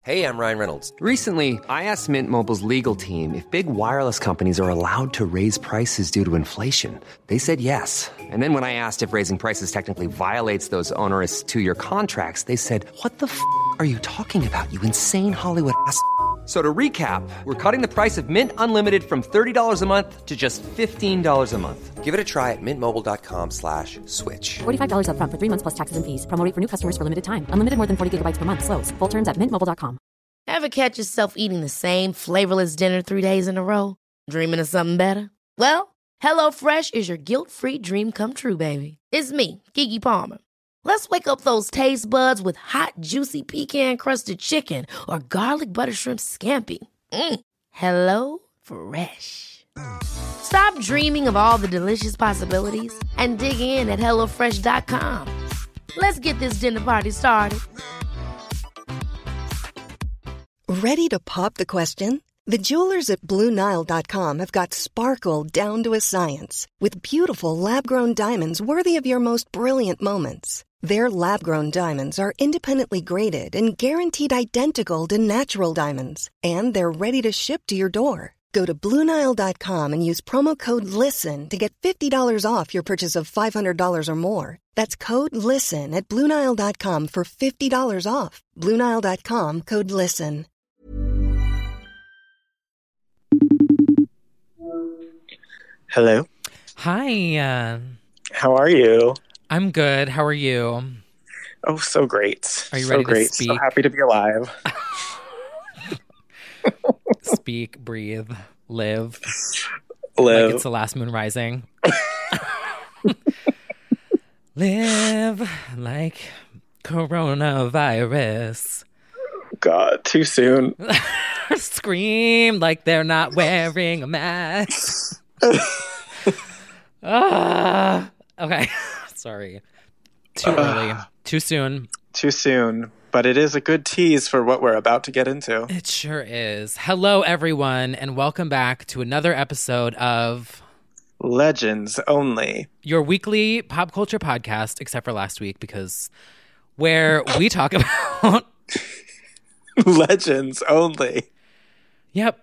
Hey, I'm Ryan Reynolds. Recently, I asked Mint Mobile's legal team if big wireless companies are allowed to raise prices due to inflation. They said yes. And then when I asked if raising prices technically violates those onerous two-year contracts, they said, "What the f*** are you talking about, you insane Hollywood ass?" So to recap, we're cutting the price of Mint Unlimited from $30 a month to just $15 a month. Give it a try at mintmobile.com/switch. $45 up front for 3 months plus taxes and fees. Promo rate for new customers for limited time. Unlimited more than 40 gigabytes per month. Slows full terms at mintmobile.com. Ever catch yourself eating the same flavorless dinner 3 days in a row? Dreaming of something better? Well, HelloFresh is your guilt-free dream come true, baby. It's me, Keke Palmer. Let's wake up those taste buds with hot, juicy pecan-crusted chicken or garlic butter shrimp scampi. Hello Fresh. Stop dreaming of all the delicious possibilities and dig in at HelloFresh.com. Let's get this dinner party started. Ready to pop the question? The jewelers at BlueNile.com have got sparkle down to a science with beautiful lab-grown diamonds worthy of your most brilliant moments. Their lab-grown diamonds are independently graded and guaranteed identical to natural diamonds, and they're ready to ship to your door. Go to BlueNile.com and use promo code LISTEN to get $50 off your purchase of $500 or more. That's code LISTEN at BlueNile.com for $50 off. BlueNile.com, code LISTEN. Hello. Hi. How are you? I'm good. How are you? Oh, so great. Are you so ready great. to speak? So happy to be alive. Speak, breathe, live. Live. Like it's the last moon rising. Live like coronavirus. God, too soon. Scream like they're not wearing a mask. Okay. Sorry. Too early. Too soon. Too soon. But it is a good tease for what we're about to get into. It sure is. Hello, everyone, and welcome back to another episode of Legends Only, your weekly pop culture podcast, except for last week, because where we talk about Legends Only. Yep.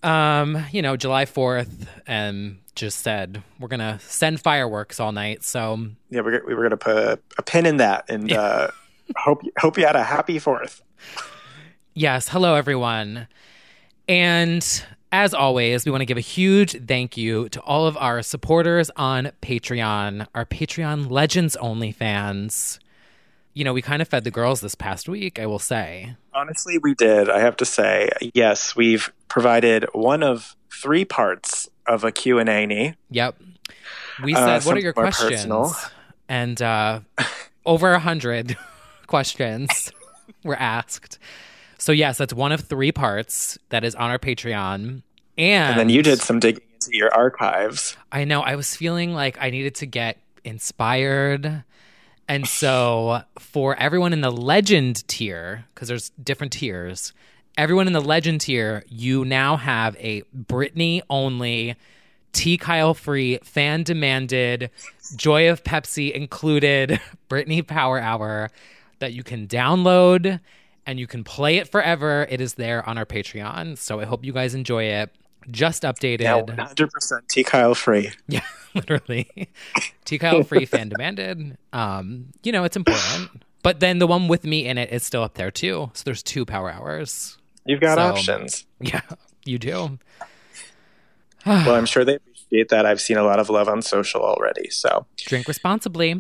July 4th, and just said we're going to send fireworks all night. So yeah, we were going to put a pin in that and hope you had a happy 4th. Yes. Hello, everyone. And as always, we want to give a huge thank you to all of our supporters on Patreon, our Patreon Legends Only fans. You know, we kind of fed the girls this past week, I will say. Honestly, we did. I have to say, yes, we've provided one of 3 parts of a Q&A. Yep. We said, what are your questions? Personal. And over 100 questions were asked. So yes, that's one of 3 parts that is on our Patreon. And then you did some digging into your archives. I know. I was feeling like I needed to get inspired. And so for everyone in the legend tier, because there's different tiers, everyone in the legend tier, you now have a Britney-only, T. Kyle-free, fan-demanded, Joy of Pepsi included Britney Power Hour that you can download and you can play it forever. It is there on our Patreon. So I hope you guys enjoy it. Just updated. Now 100% T. Kyle free. Yeah, literally. T. Kyle free, fan demanded. It's important. But then the one with me in it is still up there too. So there's 2 Power Hours. You've got options. Yeah, you do. Well, I'm sure they appreciate that. I've seen a lot of love on social already. So drink responsibly.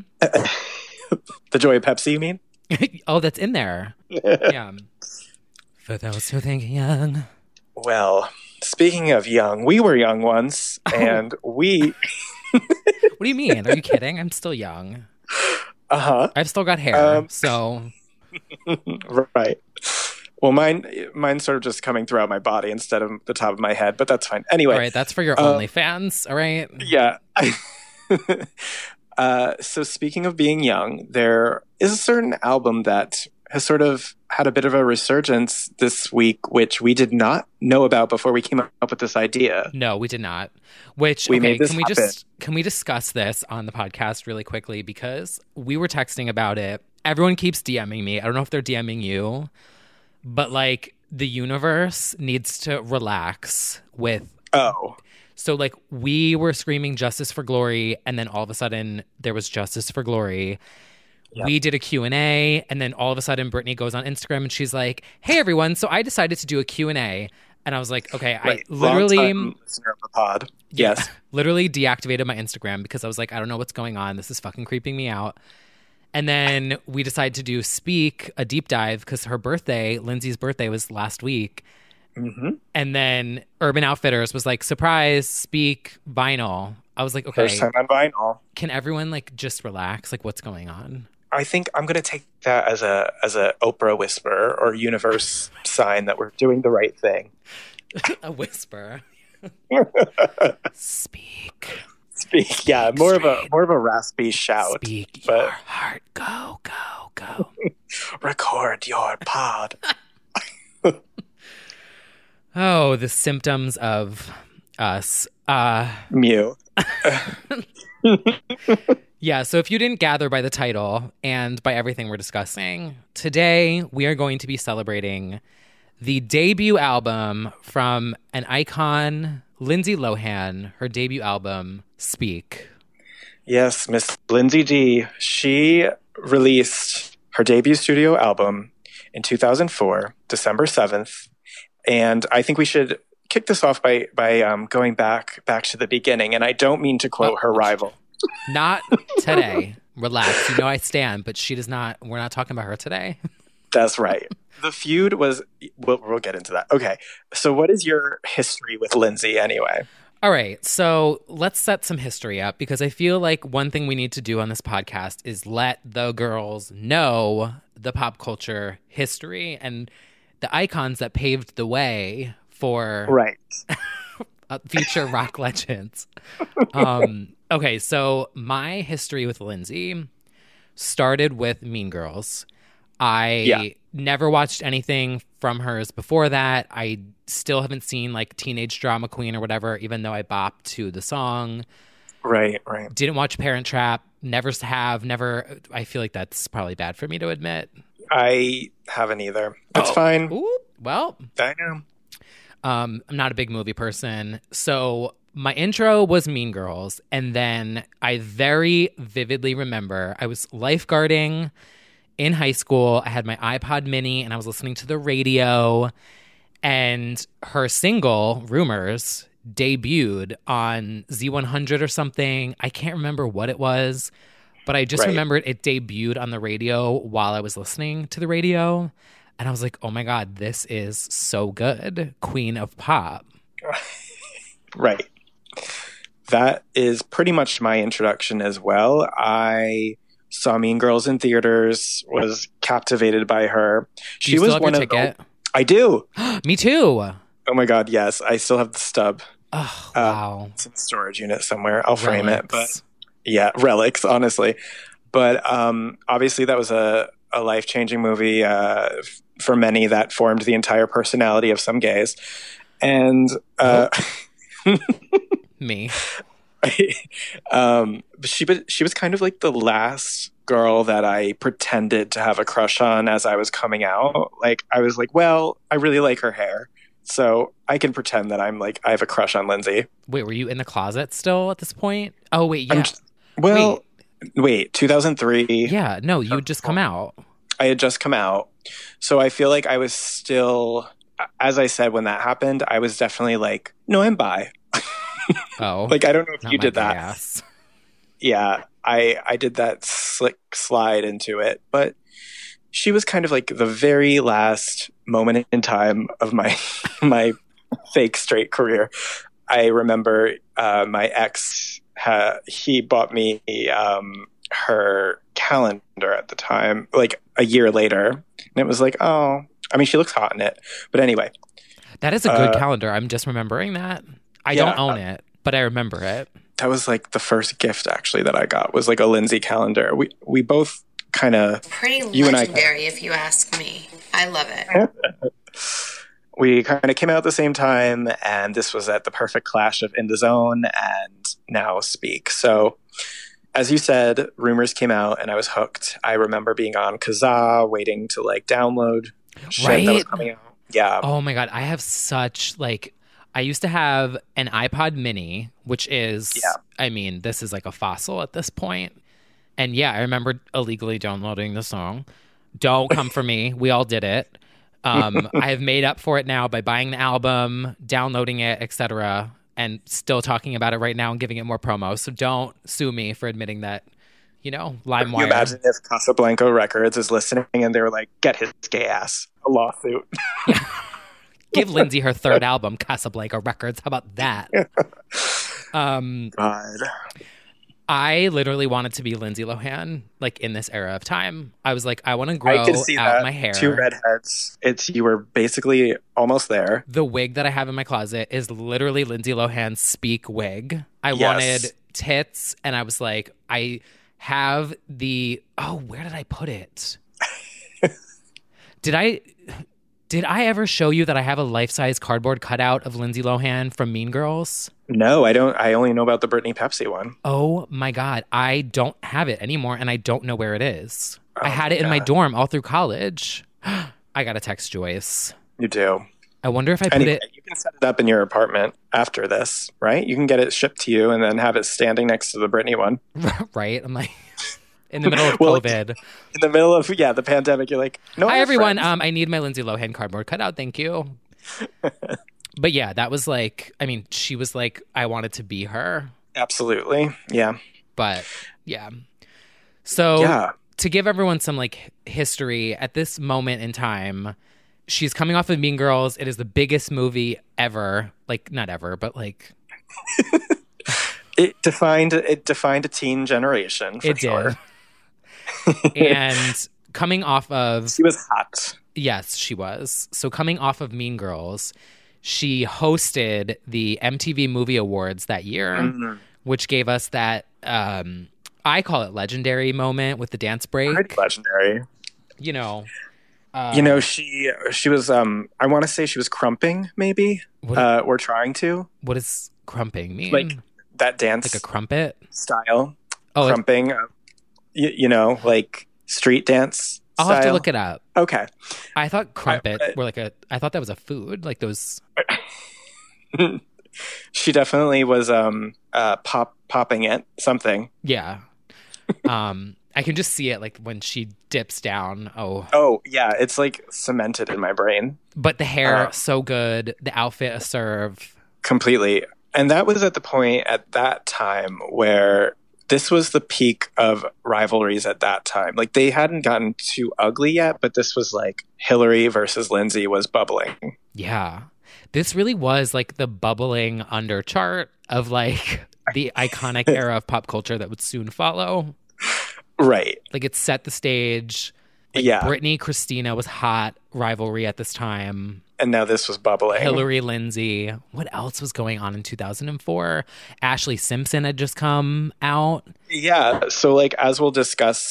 The Joy of Pepsi, you mean? Oh, that's in there. Yeah. For those who think young. Well, speaking of young, we were young once, and we... What do you mean? Are you kidding? I'm still young. Uh-huh. I've still got hair, so... Right. Well, mine's sort of just coming throughout my body instead of the top of my head, but that's fine. Anyway. All right, that's for your OnlyFans, all right? Yeah. So speaking of being young, there is a certain album that has sort of had a bit of a resurgence this week, which we did not know about before we came up with this idea. No, we did not. Which, we made this can we discuss this on the podcast really quickly? Because we were texting about it. Everyone keeps DMing me. I don't know if they're DMing you, but like the universe needs to relax with. Oh. So like we were screaming justice for Glory, and then all of a sudden there was justice for Glory. Yep. We did a Q&A, and then all of a sudden Brittany goes on Instagram and she's like, hey everyone, so I decided to do a Q&A. And I was like, okay, right. I literally listener of the pod. Yes. Literally deactivated my Instagram because I was like, I don't know what's going on. This is fucking creeping me out. And then we decided to do Speak, a deep dive, because her birthday, Lindsay's birthday, was last week. Mm-hmm. And then Urban Outfitters was like, surprise, Speak, vinyl. I was like, okay. First time on vinyl. Can everyone like just relax? Like, what's going on? I think I'm going to take that as a Oprah whisper or universe sign that we're doing the right thing. A whisper. Speak. Speak. Yeah, more of a raspy shout. Speak your heart. Go, go, go. Record your pod. Oh, the symptoms of us. Mew. Yeah, so if you didn't gather by the title and by everything we're discussing, today we are going to be celebrating the debut album from an icon, Lindsay Lohan, her debut album, Speak. Yes, Miss Lindsay D. She released her debut studio album in 2004, December 7th. And I think we should kick this off by going back to the beginning. And I don't mean to quote her rival. Not today. Relax. You know I stand, but she does not. We're not talking about her today. That's right. The feud was. We'll get into that. Okay. So, what is your history with Lindsay anyway? All right. So let's set some history up because I feel like one thing we need to do on this podcast is let the girls know the pop culture history and the icons that paved the way for right. future rock legends. Okay, so my history with Lindsay started with Mean Girls. I never watched anything from hers before that. I still haven't seen like Teenage Drama Queen or whatever, even though I bopped to the song. Right. Didn't watch Parent Trap. Never have. Never. I feel like that's probably bad for me to admit. I haven't either. That's fine. Ooh, well, I know. I'm not a big movie person. So my intro was Mean Girls. And then I very vividly remember I was lifeguarding in high school. I had my iPod mini and I was listening to the radio. And her single, Rumors, debuted on Z100 or something. I can't remember what it was. But I just remembered it debuted on the radio while I was listening to the radio. And I was like, oh my God, this is so good. Queen of Pop. Right. That is pretty much my introduction as well. I saw Mean Girls in theaters, was captivated by her. Do you still have your ticket? I do. Me too. Oh my God, yes. I still have the stub. Oh, wow. It's in the storage unit somewhere. I'll frame Relics. it. But yeah, relics, honestly. But obviously that was a life-changing movie for many that formed the entire personality of some gays. And me. She was kind of like the last girl that I pretended to have a crush on as I was coming out. Like I was like, well, I really like her hair, so I can pretend that I'm like I have a crush on Lindsay. Wait, were you in the closet still at this point? Oh wait, yeah. Wait, 2003. Yeah, no, you had just come out. I had just come out, so I feel like I was still. As I said when that happened, I was definitely like, no, I'm bi. Oh, like I don't know if not you my did that. ass. Yeah, I did that slick slide into it, but she was kind of like the very last moment in time of my my fake straight career. I remember my ex, he bought me her calendar at the time, like a year later, and it was like, oh, I mean, she looks hot in it, but anyway. That is a good calendar. I'm just remembering that. I don't own it, but I remember it. That was like the first gift actually that I got was like a Lindsay calendar. We both kind of pretty legendary, if you ask me. I love it. We kind of came out at the same time, and this was at the perfect clash of In the Zone and Now Speak. So, as you said, Rumors came out, and I was hooked. I remember being on Kazaa, waiting to like download shit that was coming out. Yeah. Oh my God. I have such I used to have an iPod mini, which is, I mean, this is like a fossil at this point. And yeah, I remember illegally downloading the song. Don't come for me. We all did it. I have made up for it now by buying the album, downloading it, etc., and still talking about it right now and giving it more promo. So don't sue me for admitting that, LimeWire. Can you imagine if Casablanca Records is listening and they were like, get his gay ass a lawsuit? Yeah. Give Lindsay her third album, Casablanca Records. How about that? God. I literally wanted to be Lindsay Lohan, in this era of time. I was like, I want to grow I can see out that. my hair. 2 redheads. You were basically almost there. The wig that I have in my closet is literally Lindsay Lohan's Speak wig. I wanted tits, and I was like, I have where did I put it? Did I ever show you that I have a life-size cardboard cutout of Lindsay Lohan from Mean Girls? No, I don't. I only know about the Britney Pepsi one. Oh my God. I don't have it anymore, and I don't know where it is. I had it in my God. dorm all through college. I got to text Joyce. You do. I wonder if I put Anyway, it... you can set it up in your apartment after this, right? You can get it shipped to you and then have it standing next to the Britney one. Right? I'm like... In the middle of Well, COVID. In the middle of, the pandemic, you're like, no. Hi, I have everyone. friends. I need my Lindsay Lohan cardboard cutout. Thank you. But yeah, that was she was like, I wanted to be her. Absolutely. Yeah. But yeah. So to give everyone some history at this moment in time, she's coming off of Mean Girls. It is the biggest movie ever. Not ever, but It defined a teen generation for sure. Did. And coming off of... She was hot. Yes, she was. So coming off of Mean Girls, she hosted the MTV Movie Awards that year, which gave us that, I call it legendary moment with the dance break. Pretty legendary. She was, I want to say she was crumping, maybe, or trying to. What does crumping mean? That dance. Like a crumpet? Style. Oh, crumping. Street dance I'll style. have to look it up. Okay. I thought crumpet were I thought that was a food, those. She definitely was popping it, something. Yeah. I can just see it when she dips down. Oh yeah, it's cemented in my brain. But the hair so good, the outfit a serve. Completely. And that was at the point at that time where this was the peak of rivalries at that time. They hadn't gotten too ugly yet, but this was Hillary versus Lindsay was bubbling. Yeah. This really was the bubbling under chart of the iconic era of pop culture that would soon follow. Right. It set the stage. Britney, Christina was hot rivalry at this time. And now this was bubbling. Hillary, Lindsay. What else was going on in 2004? Ashley Simpson had just come out. Yeah. So as we'll discuss,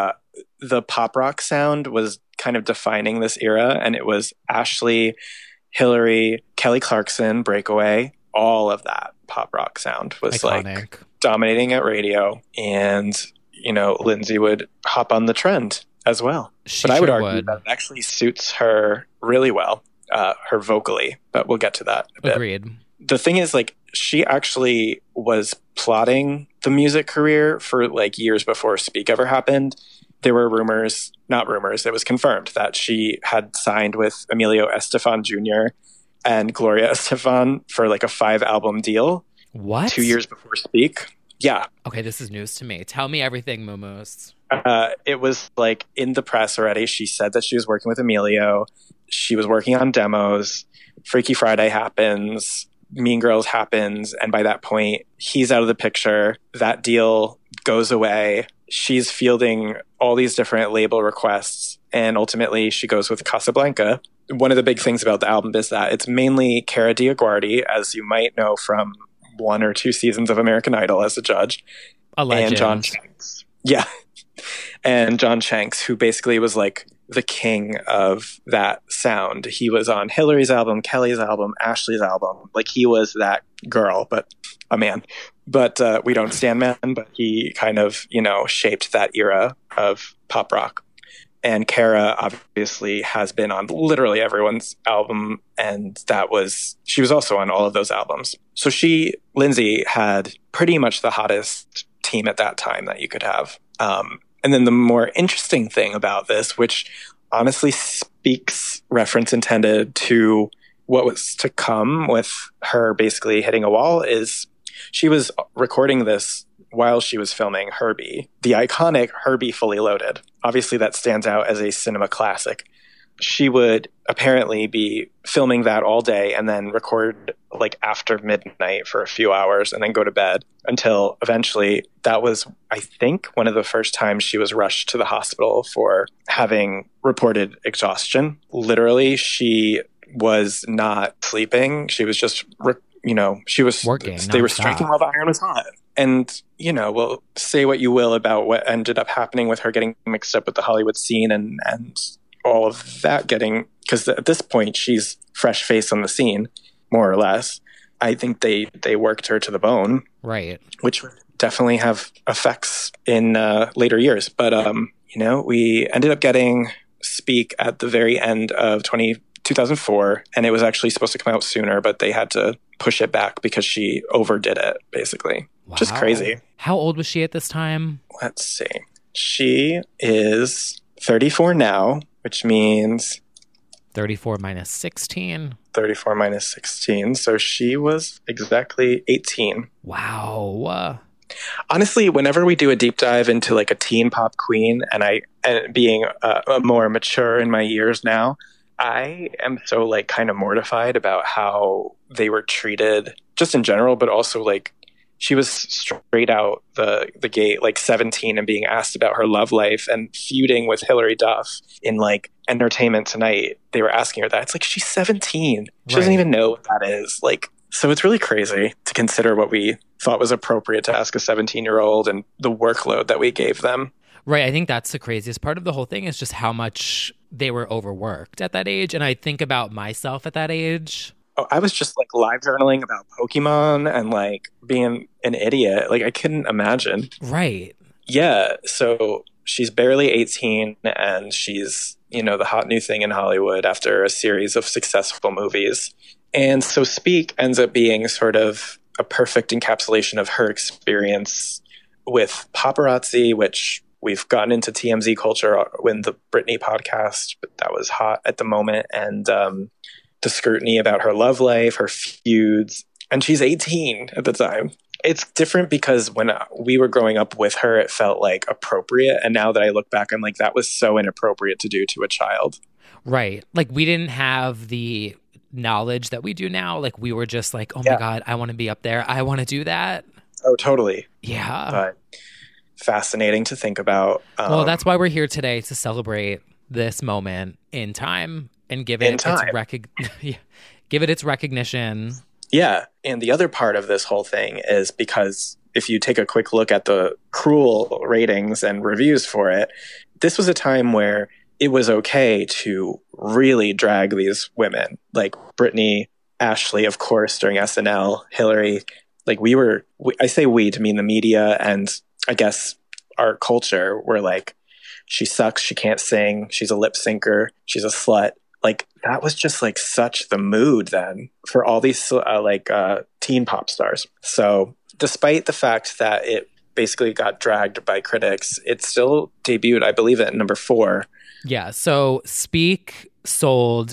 the pop rock sound was kind of defining this era. And it was Ashley, Hillary, Kelly Clarkson, Breakaway. All of that pop rock sound was iconic. Dominating at radio. And, Lindsay would hop on the trend as well. But I would argue that it actually suits her really well. Her vocally, but we'll get to that a bit. Agreed. The thing is, she actually was plotting the music career for years before Speak ever happened. There were rumors, not rumors, it was confirmed that she had signed with Emilio Estefan Jr. and Gloria Estefan for a 5-album deal. What? 2 years before Speak. Yeah. Okay, this is news to me. Tell me everything, Moomoo's. It was in the press already. She said that she was working with Emilio. She was working on demos. Freaky Friday happens. Mean Girls happens. And by that point, he's out of the picture. That deal goes away. She's fielding all these different label requests. And ultimately, she goes with Casablanca. One of the big things about the album is that it's mainly Cara DioGuardi, as you might know from 1 or 2 seasons of American Idol as a judge. A legend. And John Shanks. Yeah. And John Shanks, who basically was the king of that sound. He was on Hillary's album, Kelly's album, Ashley's album. He was that girl, but a man. But we don't stand man, but he kind of, shaped that era of pop rock. And Kara obviously has been on literally everyone's album, and she was also on all of those albums. So Lindsay, had pretty much the hottest team at that time that you could have. And then the more interesting thing about this, which honestly speaks, reference intended, to what was to come with her basically hitting a wall, is she was recording this while she was filming Herbie, the iconic Herbie Fully Loaded. Obviously, that stands out as a cinema classic. She would apparently be filming that all day and then record like after midnight for a few hours and then go to bed until eventually that was, I think, one of the first times she was rushed to the hospital for having reported exhaustion. Literally, she was not sleeping. She was just, she was working. They were striking while the iron was hot. And, well, say what you will about what ended up happening with her getting mixed up with the Hollywood scene and all of that because at this point she's fresh face on the scene, more or less. I think they worked her to the bone. Right. Which would definitely have effects in later years. But, we ended up getting Speak at the very end of 2004, and it was actually supposed to come out sooner, but they had to push it back because she overdid it, basically. Wow. Just crazy. How old was she at this time? Let's see. She is 34 now, which means 34 minus 16. 34 minus 16. So she was exactly 18. Wow. Honestly, whenever we do a deep dive into like a teen pop queen, and being more mature in my years now, I am so like kind of mortified about how they were treated just in general, but also like she was straight out the gate, like 17, and being asked about her love life and feuding with Hilary Duff in like Entertainment Tonight. They were asking her that. It's like, she's 17. She doesn't even know what that is. Like, so it's really crazy to consider what we thought was appropriate to ask a 17-year-old and the workload that we gave them. Right. I think that's the craziest part of the whole thing, is just how much they were overworked at that age. And I think about myself at that age. Oh, I was just like live journaling about Pokemon and like being an idiot. Like, I couldn't imagine. Right. Yeah. So she's barely 18 and she's, the hot new thing in Hollywood after a series of successful movies. And so Speak ends up being sort of a perfect encapsulation of her experience with paparazzi, which we've gotten into TMZ culture when the Britney podcast, but that was hot at the moment, and the scrutiny about her love life, her feuds, and she's 18 at the time. It's different because when we were growing up with her, it felt like appropriate, and now that I look back, I'm like, that was so inappropriate to do to a child. Right. Like, we didn't have the knowledge that we do now. Like, we were just like, oh my God, I want to be up there. I want to do that. Oh, totally. Yeah. But fascinating to think about. Well, that's why we're here today, to celebrate this moment in time and give it give it its recognition. Yeah. And the other part of this whole thing is because if you take a quick look at the cruel ratings and reviews for it, this was a time where it was okay to really drag these women, like Britney, Ashley, of course, during SNL, Hillary. Like, I say we to mean the media and I guess our culture, were like, she sucks, she can't sing, she's a lip syncer, she's a slut. Like, that was just like such the mood then for all these teen pop stars. So despite the fact that it basically got dragged by critics, it still debuted, I believe, at number 4. Yeah, so Speak sold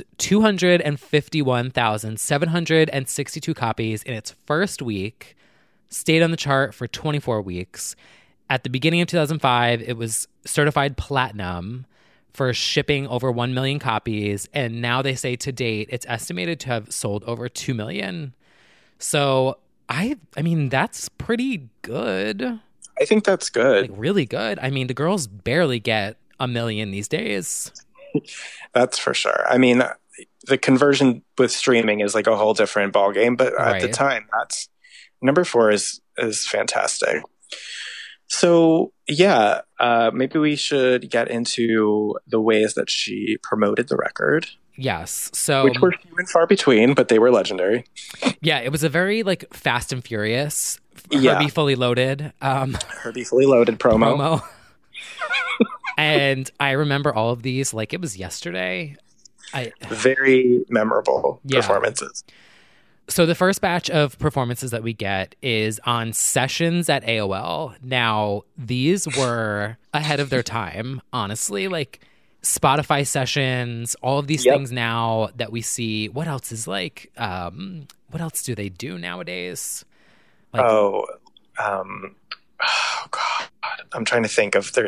251,762 copies in its first week, stayed on the chart for 24 weeks. At the beginning of 2005, it was certified platinum for shipping over 1 million copies, and now they say to date, it's estimated to have sold over 2 million. So, I mean, that's pretty good. I think that's good. Like, really good. I mean, the girls barely get 1 million these days. That's for sure. I mean, the conversion with streaming is like a whole different ballgame, but at the time, that's number 4 is fantastic. So yeah, maybe we should get into the ways that she promoted the record. Yes. So, which were few and far between, but they were legendary. Yeah, it was a very like Fast and Furious, Herbie Fully Loaded. Herbie Fully Loaded promo. And I remember all of these like it was yesterday. Very memorable Yeah. performances. So the first batch of performances that we get is on Sessions at AOL. Now, these were ahead of their time, honestly. Like Spotify Sessions, all of these things now that we see. What else is like, what else do they do nowadays? Like, oh, God. I'm trying to think of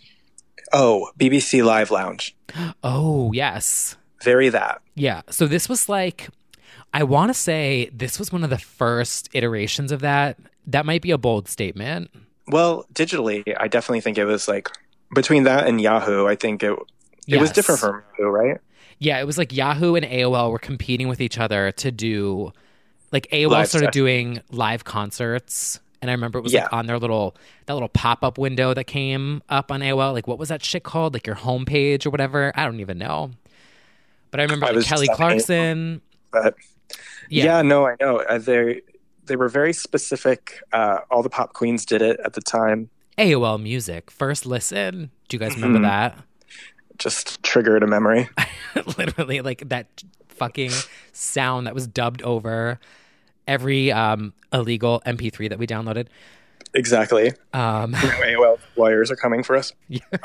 BBC Live Lounge. Oh, yes. Very that. Yeah. So this was like, I want to say this was one of the first iterations of that. That might be a bold statement. Well, digitally, I definitely think it was like between that and Yahoo, I think it was different from Yahoo, right? Yeah, it was like Yahoo and AOL were competing with each other to do, like AOL Live started sessions. doing live concerts. And I remember it was like on their that little pop-up window that came up on AOL. Like, what was that shit called? Like your homepage or whatever? I don't even know. But I remember like Kelly Clarkson. But no, I know. They were very specific. All the pop queens did it at the time. AOL Music, first listen. Do you guys remember that? Just triggered a memory. Literally, like that fucking sound that was dubbed over every illegal MP3 that we downloaded. Exactly. AOL lawyers are coming for us.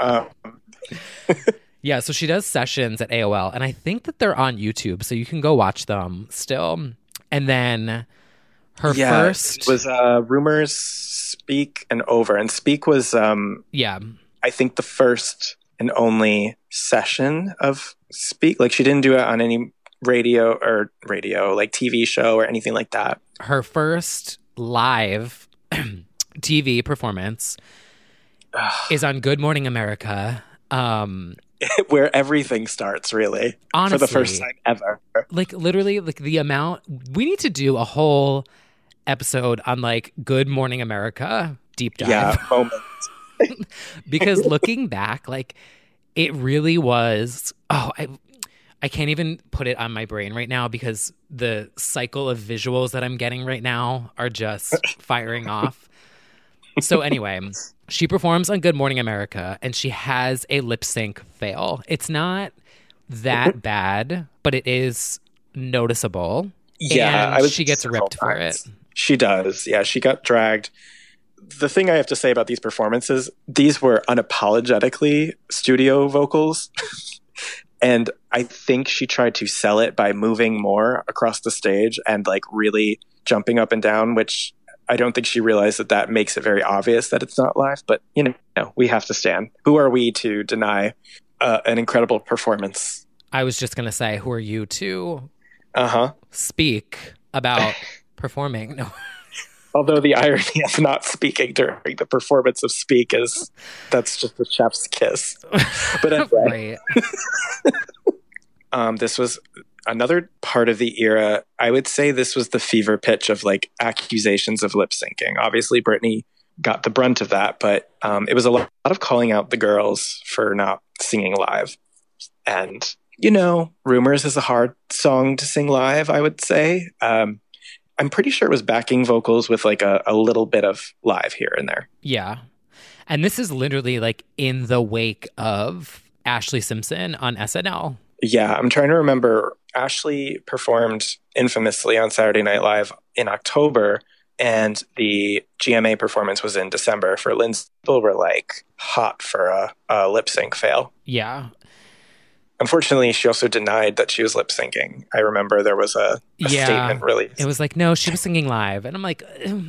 Yeah, so she does sessions at AOL, and I think that they're on YouTube, so you can go watch them still. And then her first it was Rumors, Speak, and Over. And Speak was, I think, the first and only session of Speak. Like, she didn't do it on any radio, like TV show or anything like that. Her first live TV performance is on Good Morning America. Where everything starts, really. Honestly, for the first time ever. Like, literally, like the amount... We need to do a whole episode on, like, Good Morning America deep dive. Yeah, moment. Because looking back, like, it really was... I can't even put it on my brain right now because the cycle of visuals that I'm getting right now are just firing off. So anyway, she performs on Good Morning America and she has a lip sync fail. It's not that bad, but it is noticeable. Yeah, and she gets ripped for it. She does. Yeah, she got dragged. The thing I have to say about these performances, these were unapologetically studio vocals. And I think she tried to sell it by moving more across the stage and like really jumping up and down, which I don't think she realized that makes it very obvious that it's not live. But, we have to stand. Who are we to deny an incredible performance? I was just going to say, who are you to speak about performing? No. Although the irony of not speaking during the performance of Speak that's just the chef's kiss. But anyway. Right. This was another part of the era. I would say this was the fever pitch of like accusations of lip syncing. Obviously, Britney got the brunt of that, but it was a lot of calling out the girls for not singing live. And, Rumors is a hard song to sing live, I would say. I'm pretty sure it was backing vocals with like a little bit of live here and there. Yeah. And this is literally like in the wake of Ashley Simpson on SNL. Yeah, I'm trying to remember. Ashley performed infamously on Saturday Night Live in October, and the GMA performance was in December. For Lindsay, people were like hot for a lip sync fail. Yeah. Unfortunately, she also denied that she was lip syncing. I remember there was a statement released. It was like, no, she was singing live. And I'm like,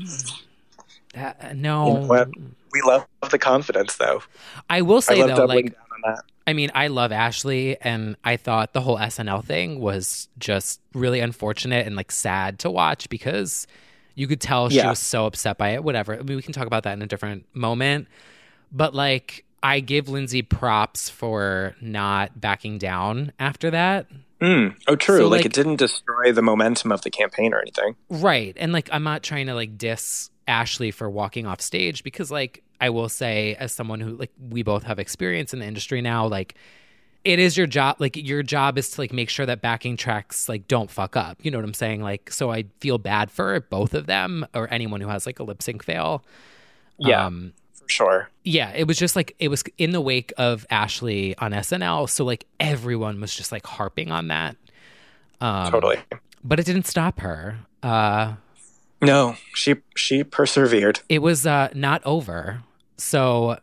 no. We love the confidence, though. I will say, though, doubling down on that. I mean, I love Ashley, and I thought the whole SNL thing was just really unfortunate and like sad to watch because you could tell she was so upset by it. Whatever. I mean, we can talk about that in a different moment. But like, I give Lindsay props for not backing down after that. Oh, true. So, like, it didn't destroy the momentum of the campaign or anything. Right. And like, I'm not trying to like diss Ashley for walking off stage because like, I will say as someone who like, we both have experience in the industry now, like it is your job. Like your job is to like make sure that backing tracks like don't fuck up. You know what I'm saying? Like, so I feel bad for both of them or anyone who has like a lip sync fail. Yeah. for sure. Yeah, it was just like, it was in the wake of Ashley on SNL. So like everyone was just like harping on that. Totally. But it didn't stop her. No, she persevered. It was not over. So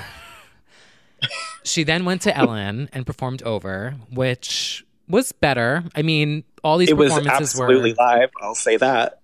she then went to Ellen and performed Over, which was better. I mean, all these performances was absolutely live. I'll say that.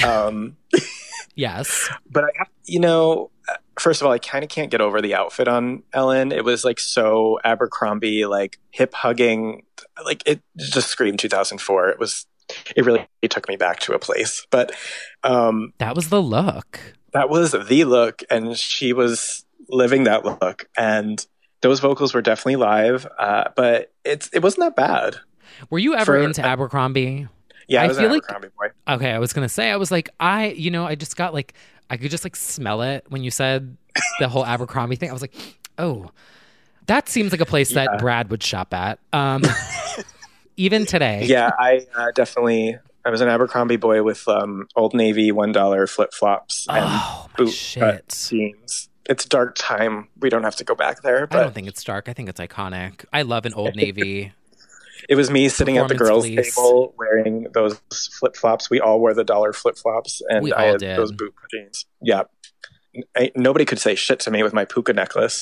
Yes. But I have, first of all, I kind of can't get over the outfit on Ellen. It was like so Abercrombie, like hip hugging, like it just screamed 2004. It really took me back to a place. But that was the look. That was the look, and she was living that look. And those vocals were definitely live, but it wasn't that bad. Were you ever into Abercrombie? Yeah, I was an Abercrombie boy. Okay, I was gonna say, I was like, I just got like, I could just like smell it when you said the whole Abercrombie thing. I was like, oh, that seems like a place that Brad would shop at. Even today. Yeah, I was an Abercrombie boy with Old Navy $1 flip flops and boot jeans. It's a dark time. We don't have to go back there. But I don't think it's dark. I think it's iconic. I love an Old Navy. It was me sitting at the girls' table wearing those flip flops. We all wore the $1 flip flops, and I had those boot jeans. Yeah, nobody could say shit to me with my puka necklace.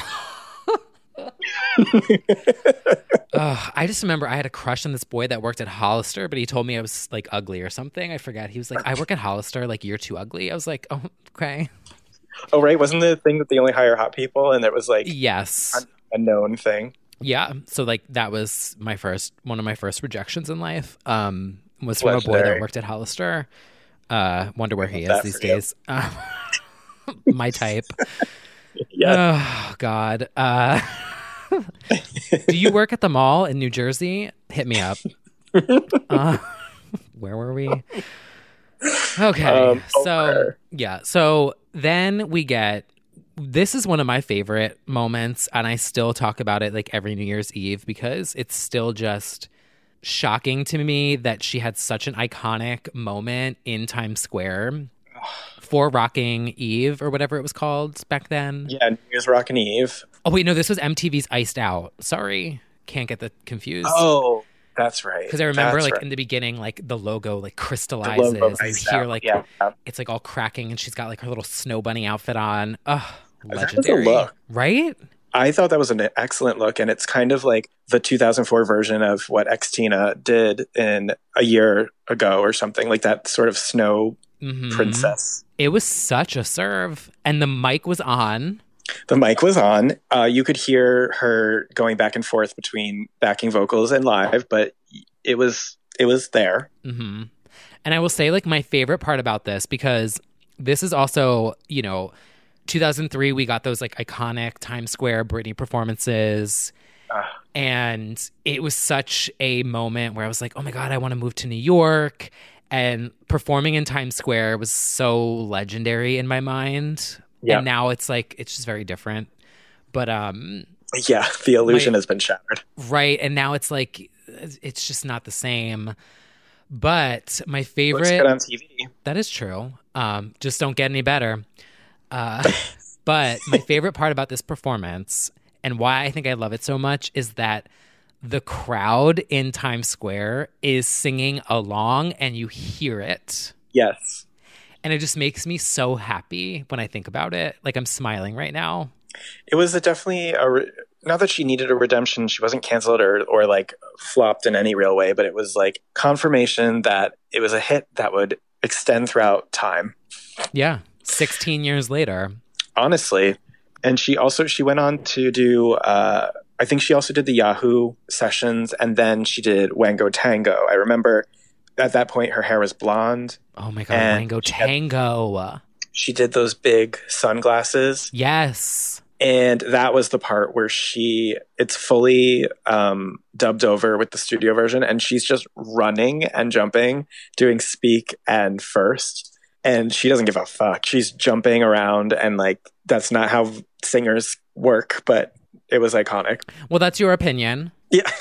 I just remember I had a crush on this boy that worked at Hollister, but he told me I was like ugly or something. I forgot. He was like, I work at Hollister, like you're too ugly. I was like, oh, okay. Oh, right. Wasn't the thing that they only hire hot people? And it was like, yes, a known thing. Yeah. So like that was one of my first rejections in life. Was from a boy that worked at Hollister. Wonder where he is these days. My type. Yeah. Oh God. Do you work at the mall in New Jersey? Hit me up. Where were we? Okay. So then we get, this is one of my favorite moments, and I still talk about it like every New Year's Eve because it's still just shocking to me that she had such an iconic moment in Times Square for Rocking Eve or whatever it was called back then. Yeah, New Year's Rockin' Eve. Oh, wait, no, this was MTV's Iced Out. Sorry. Can't get that confused. Oh, that's right. Because I remember in the beginning, like the logo like crystallizes. And you hear like, it's like all cracking, and she's got like her little snow bunny outfit on. Oh, legendary. That was a look. Right? I thought that was an excellent look, and it's kind of like the 2004 version of what Xtina did in a year ago or something, like that sort of snow princess. It was such a serve, and the mic was on. The mic was on. You could hear her going back and forth between backing vocals and live, but it was there. Mm-hmm. And I will say, like, my favorite part about this, because this is also, 2003, we got those like iconic Times Square Britney performances. And it was such a moment where I was like, oh my God, I want to move to New York. And performing in Times Square was so legendary in my mind. Yep. And now it's like, it's just very different. But yeah, the illusion has been shattered. Right. And now it's like, it's just not the same. But my favorite. Looks good on TV. That is true. Just don't get any better. But my favorite part about this performance, and why I think I love it so much, is that the crowd in Times Square is singing along and you hear it. Yes. And it just makes me so happy when I think about it. Like, I'm smiling right now. It was definitely not that she needed a redemption. She wasn't canceled or like flopped in any real way, but it was like confirmation that it was a hit that would extend throughout time. Yeah. 16 years later. Honestly. And she went on to do, I think she also did the Yahoo sessions, and then she did Wango Tango. I remember at that point her hair was blonde. Oh my God, Wango Tango. She did those big sunglasses. Yes. And that was the part where it's fully dubbed over with the studio version, and she's just running and jumping, doing Speak and First. And she doesn't give a fuck. She's jumping around, and like, that's not how singers work, but it was iconic. Well, that's your opinion. Yeah.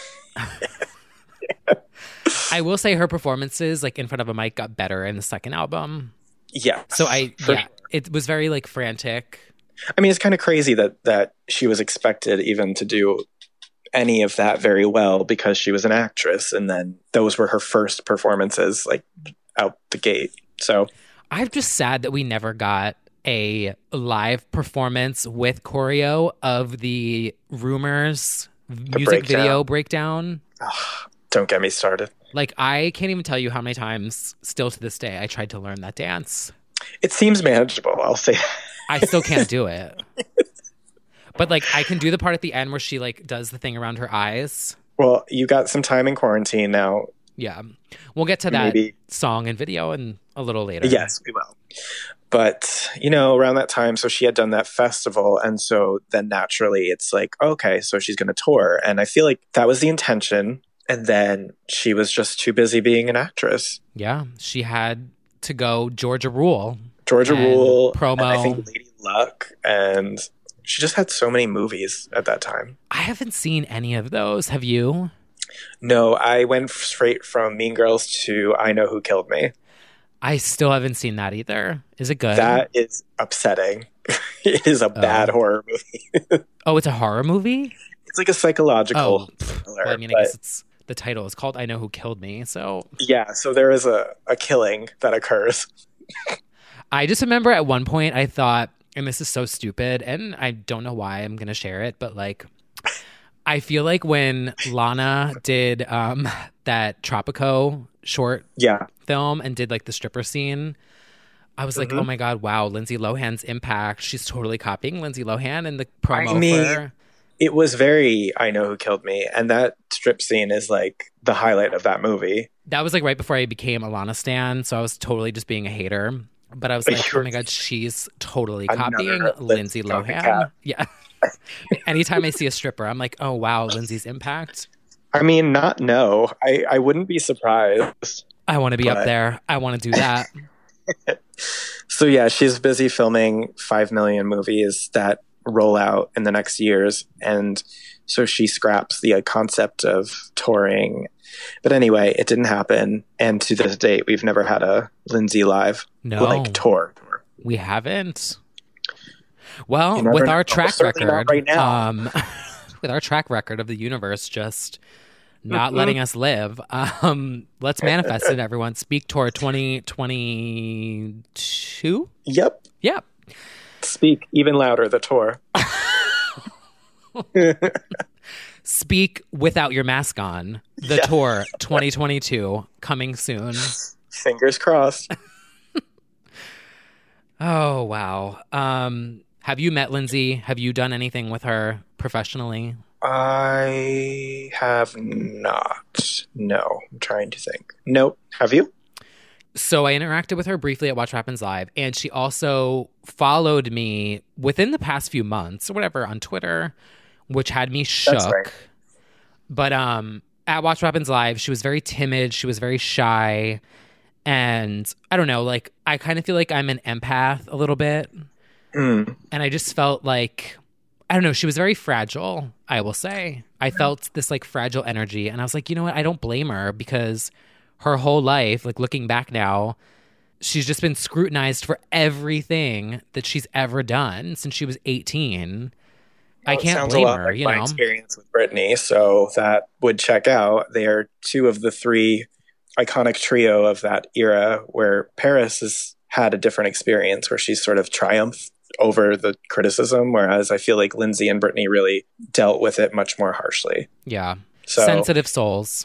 I will say her performances, like in front of a mic, got better in the second album. Yeah. So it was very like frantic. I mean, it's kind of crazy that she was expected even to do any of that very well because she was an actress, and then those were her first performances, like out the gate. So I'm just sad that we never got a live performance with choreo of the Rumors music video breakdown. Don't get me started. Like, I can't even tell you how many times, still to this day, I tried to learn that dance. It seems manageable, I'll say. I still can't do it. But, like, I can do the part at the end where she, like, does the thing around her eyes. Well, you got some time in quarantine now. Yeah. We'll get to that song and video in a little later. Yes, we will. But, around that time, so she had done that festival. And so then naturally it's like, okay, so she's going to tour. And I feel like that was the intention. And then she was just too busy being an actress. Yeah. She had to go Georgia Rule. Promo. And I think Lady Luck. And she just had so many movies at that time. I haven't seen any of those. Have you? No, I went straight from Mean Girls to I Know Who Killed Me. I still haven't seen that either. Is it good? That is upsetting. It is a bad horror movie. Oh, it's a horror movie? It's like a psychological thriller. Well, I mean, I guess the title is called I Know Who Killed Me, so... Yeah, so there is a killing that occurs. I just remember at one point I thought, and this is so stupid, and I don't know why I'm going to share it, but like... I feel like when Lana did that Tropico short film and did like the stripper scene, I was like, oh my God, wow, Lindsay Lohan's impact. She's totally copying Lindsay Lohan in the promo for... It was very I Know Who Killed Me. And that strip scene is like the highlight of that movie. That was like right before I became a Lana stan. So I was totally just being a hater. But I was like, oh my God, she's totally copying Lindsay Lohan. Yeah. Anytime I see a stripper, I'm like, oh, wow, Lindsay's impact. I mean, I wouldn't be surprised. I want to be up there. I want to do that. So, yeah, she's busy filming 5 million movies that roll out in the next years. And so she scraps the concept of touring. But anyway, it didn't happen. And to this date, we've never had a Lindsay live tour. We haven't. Well, with our track record, right now. with our track record of the universe just not letting us live, let's manifest it, everyone. Speak Tour 2022? Yep. Speak even louder, the tour. Speak without your mask on. The tour 2022 coming soon. Fingers crossed. Oh, wow. Have you met Lindsay? Have you done anything with her professionally? I have not. No, I'm trying to think. Nope. Have you? So I interacted with her briefly at Watch What Happens Live, and she also followed me within the past few months or whatever on Twitter, which had me shook. That's right. But at Watch What Happens Live, she was very timid. She was very shy. And I don't know, like, I kind of feel like I'm an empath a little bit. And I just felt like, I don't know, she was very fragile, I will say. I felt this like fragile energy. And I was like, you know what? I don't blame her because her whole life, like looking back now, she's just been scrutinized for everything that she's ever done since she was 18. I can't blame her, you know. My experience with Britney, so that would check out. They are two of the three iconic trio of that era, where Paris has had a different experience where she's sort of triumphed over the criticism, whereas I feel like Lindsay and Britney really dealt with it much more harshly. Yeah. So, sensitive souls,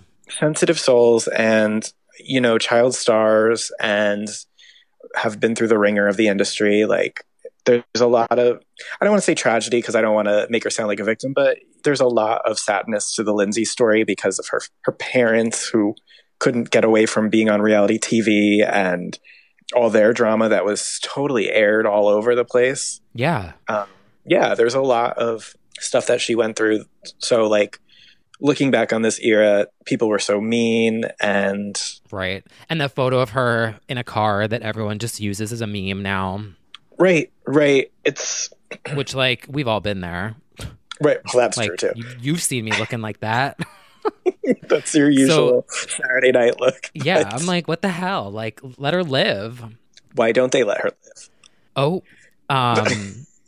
and, you know, child stars, and have been through the ringer of the industry. Like, there's a lot of, I don't want to say tragedy because I don't want to make her sound like a victim, but there's a lot of sadness to the Lindsay story because of her parents who couldn't get away from being on reality TV and all their drama that was totally aired all over the place. Yeah. There's a lot of stuff that she went through. So, like, looking back on this era, people were so mean and... Right. And the photo of her in a car that everyone just uses as a meme now. Right. It's... Which, like, we've all been there. Right. Well, that's like, true, too. You've seen me looking like that. That's your usual Saturday night look. Yeah, I'm like, what the hell? Like, let her live. Why don't they let her live? Oh,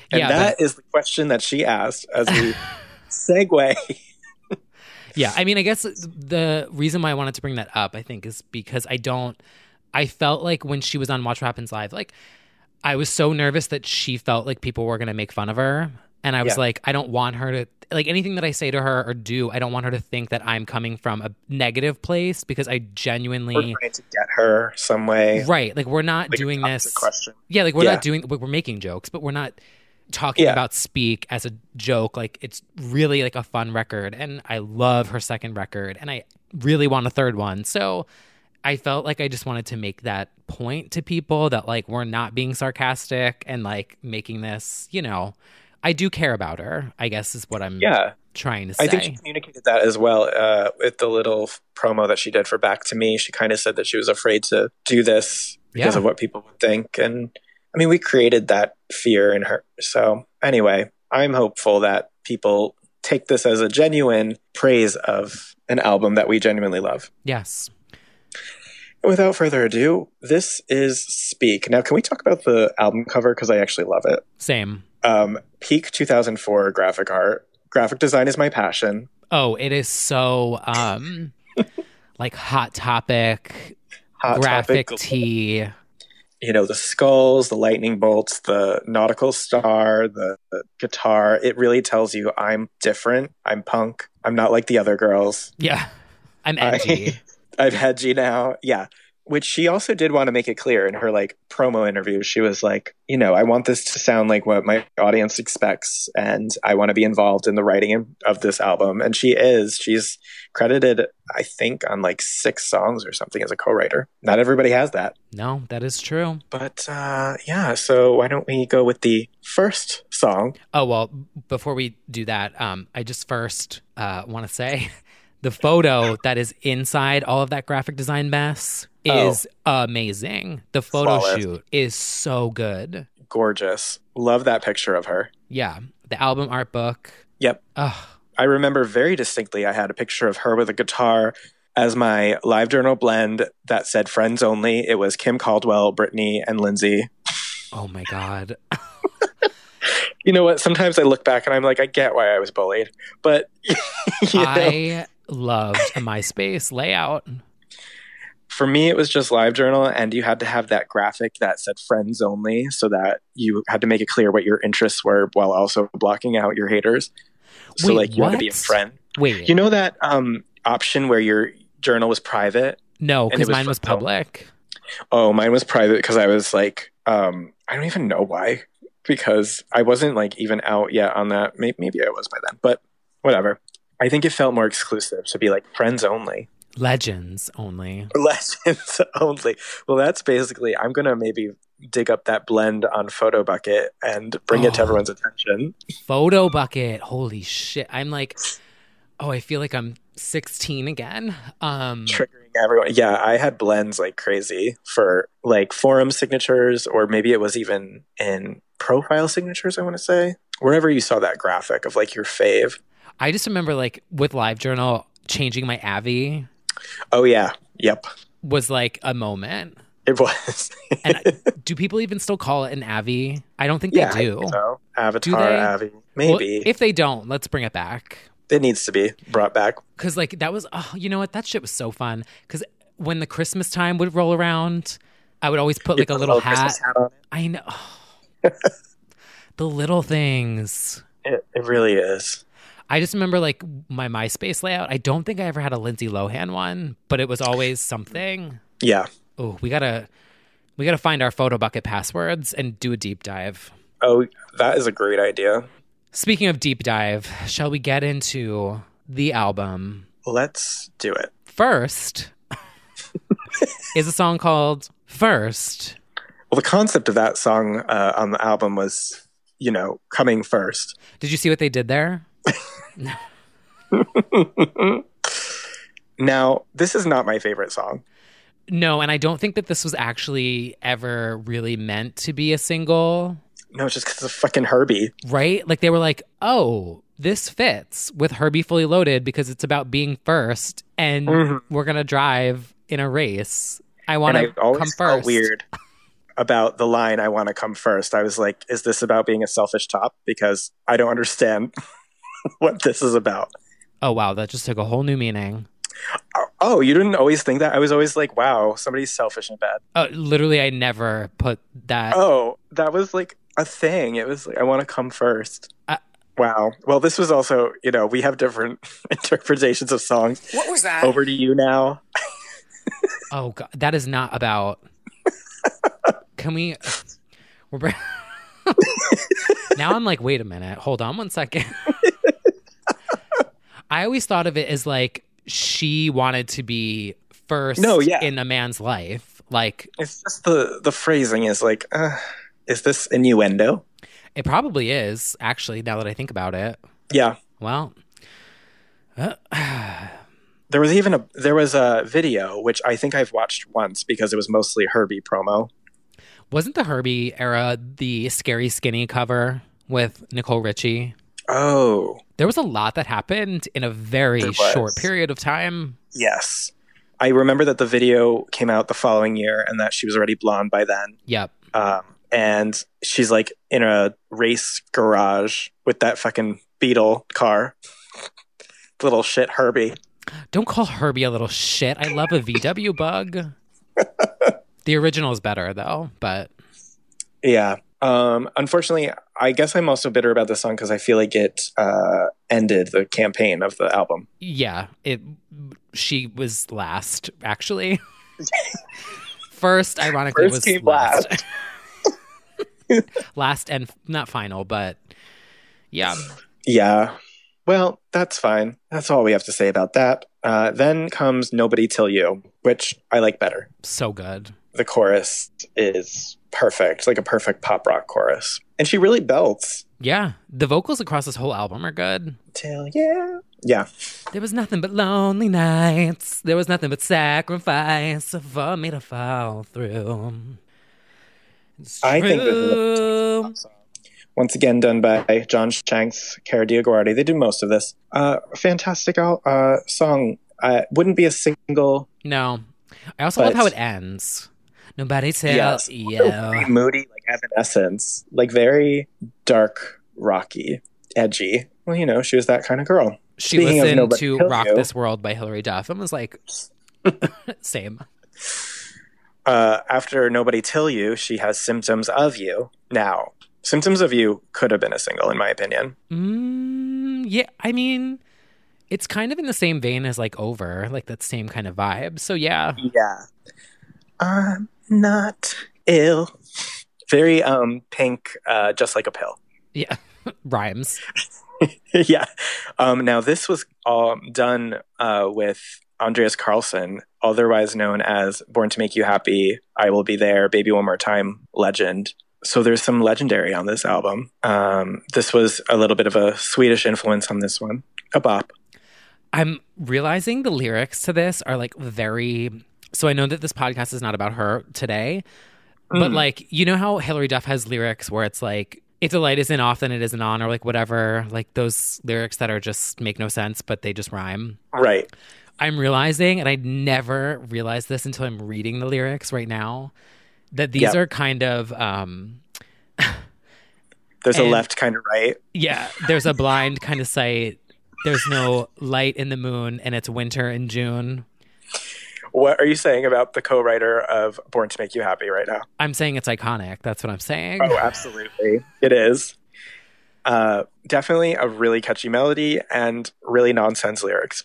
And Yeah, that is the question that she asked as we segue. Yeah, I mean, I guess the reason why I wanted to bring that up, I think, is because I felt like when she was on Watch What Happens Live, like, I was so nervous that she felt like people were going to make fun of her. And I was like, I don't want her to, like, anything that I say to her or do, I don't want her to think that I'm coming from a negative place, because I genuinely. We're trying to get her some way. Right. Like, we're not Like a doing toxic this. question. Yeah, like, we're not doing, we're making jokes, but we're not talking about Speak as a joke. Like, it's really like a fun record, and I love her second record, and I really want a third one. So I felt like I just wanted to make that point to people that, like, we're not being sarcastic and, like, making this, you know, I do care about her, I guess, is what I'm trying to say. I think she communicated that as well with the little promo that she did for Back to Me. She kind of said that she was afraid to do this because of what people would think. And I mean, we created that fear in her. So anyway, I'm hopeful that people take this as a genuine praise of an album that we genuinely love. Yes. Without further ado, this is Speak. Now, can we talk about the album cover? Because I actually love it. Same. Peak 2004 graphic art. Graphic design is my passion. Oh, it is so like Hot Topic, graphic tee. You know, the skulls, the lightning bolts, the nautical star, the guitar. It really tells you I'm different. I'm punk. I'm not like the other girls. Yeah. I'm edgy. I'm edgy now. Yeah. Which she also did want to make it clear in her like promo interview. She was like, you know, I want this to sound like what my audience expects, and I want to be involved in the writing of this album. And she is. She's credited, I think, on like 6 songs or something as a co-writer. Not everybody has that. No, that is true. But yeah, so why don't we go with the first song? Oh, well, before we do that, I just first want to say the photo that is inside all of that graphic design mess is amazing. The photo shoot is so good. Gorgeous. Love that picture of her. Yeah. The album art book. Yep. Ugh. I remember very distinctly I had a picture of her with a guitar as my LiveJournal blend that said friends only. It was Kim Caldwell, Brittany, and Lindsay. Oh my God. You know what? Sometimes I look back and I'm like, I get why I was bullied. But you know. I loved a MySpace layout. For me, it was just LiveJournal, and you had to have that graphic that said friends only, so that you had to make it clear what your interests were while also blocking out your haters. So, Wait, like, you what? had to be a friend. Wait. You know that option where your journal was private? No, because mine was friends public. Oh, mine was private because I was like, I don't even know why. Because I wasn't like even out yet on that. Maybe I was by then, but whatever. I think it felt more exclusive to be like friends only. Legends only. Legends only. Well, that's basically, I'm going to maybe dig up that blend on Photo Bucket and bring it to everyone's attention. Photo Bucket. Holy shit. I'm like, I feel like I'm 16 again. Triggering everyone. Yeah, I had blends like crazy for like forum signatures, or maybe it was even in profile signatures, I want to say. Wherever you saw that graphic of like your fave. I just remember like with LiveJournal, changing my Avi. Oh, yeah. Yep. Was like a moment. It was. And do people even still call it an Avi? I don't think they do. I think so. Avatar, do they? Avi. Maybe. Well, if they don't, let's bring it back. It needs to be brought back. Because like that was, you know what? That shit was so fun. Because when the Christmas time would roll around, I would always put like a little hat. Christmas hat on it. I know. The little things. It really is. I just remember like my MySpace layout. I don't think I ever had a Lindsay Lohan one, but it was always something. Yeah. Oh, we gotta find our Photo Bucket passwords and do a deep dive. Oh, that is a great idea. Speaking of deep dive, shall we get into the album? Let's do it. First is a song called First. Well, the concept of that song on the album was, you know, coming first. Did you see what they did there? Now, this is not my favorite song. No, and I don't think that this was actually ever really meant to be a single. No, it's just because of fucking Herbie. Right? Like they were like, oh, this fits with Herbie Fully Loaded because it's about being first and we're going to drive in a race. I want to come first. Weird about the line, "I want to come first," I was like, is this about being a selfish top? Because I don't understand what this is about. Oh, wow. That just took a whole new meaning. Oh, you didn't always think that? I was always like, wow, somebody's selfish in bed. Literally, I never put that. Oh, that was like a thing. It was like, I want to come first. Wow. Well, this was also, we have different interpretations of songs. What was that? Over to you now. Oh, God. That is not about... Can we... Now I'm like, wait a minute. Hold on one second. I always thought of it as like she wanted to be first in a man's life. Like, it's just the phrasing is like, is this innuendo? It probably is, actually, now that I think about it. Yeah. Well, there was a video, which I think I've watched once because it was mostly Herbie promo. Wasn't the Herbie era the Scary Skinny cover with Nicole Richie? Oh. There was a lot that happened in a very short period of time. Yes. I remember that the video came out the following year and that she was already blonde by then. Yep. And she's like in a race garage with that fucking Beetle car. Little shit Herbie. Don't call Herbie a little shit. I love a VW bug. The original is better though, but yeah. Unfortunately, I guess I'm also bitter about this song because I feel like it ended the campaign of the album. Yeah, she was last, actually. First, ironically, First was came last. Last and not final, but yeah. Yeah. Well, that's fine. That's all we have to say about that. Then comes Nobody Till You, which I like better. So good. The chorus is perfect, like a perfect pop rock chorus. And she really belts. Yeah. The vocals across this whole album are good. Till you. Yeah. There was nothing but lonely nights. There was nothing but sacrifice for me to fall through. I think this is a pop song. Once again, done by John Shanks, Cara DioGuardi. They do most of this. Fantastic song. Wouldn't be a single. No. I also love how it ends. Nobody tells you. Very moody, like Evanescence. Like very dark, rocky, edgy. Well, she was that kind of girl. She listened to Rock This World by Hilary Duff and was like, same. After Nobody Till You, she has Symptoms of You. Now, Symptoms of You could have been a single, in my opinion. Yeah, I mean, it's kind of in the same vein as like Over, like that same kind of vibe. So yeah. Yeah. I'm not ill. Very Pink, Just Like a Pill. Yeah, rhymes. Yeah. Now, this was done with Andreas Carlson, otherwise known as Born to Make You Happy, I Will Be There, Baby One More Time legend. So there's some legendary on this album. This was a little bit of a Swedish influence on this one. A bop. I'm realizing the lyrics to this are like very... So I know that this podcast is not about her today, but like, you know how Hilary Duff has lyrics where it's like, if the light isn't off, then it isn't on, or like whatever, like those lyrics that are just make no sense, but they just rhyme. Right. I'm realizing, and I never realized this until I'm reading the lyrics right now, that these are kind of... there's a left kind of right. Yeah, there's a blind kind of sight. There's no light in the moon, and it's winter in June. What are you saying about the co-writer of Born to Make You Happy right now? I'm saying it's iconic. That's what I'm saying. Oh, absolutely. It is. Definitely a really catchy melody and really nonsense lyrics.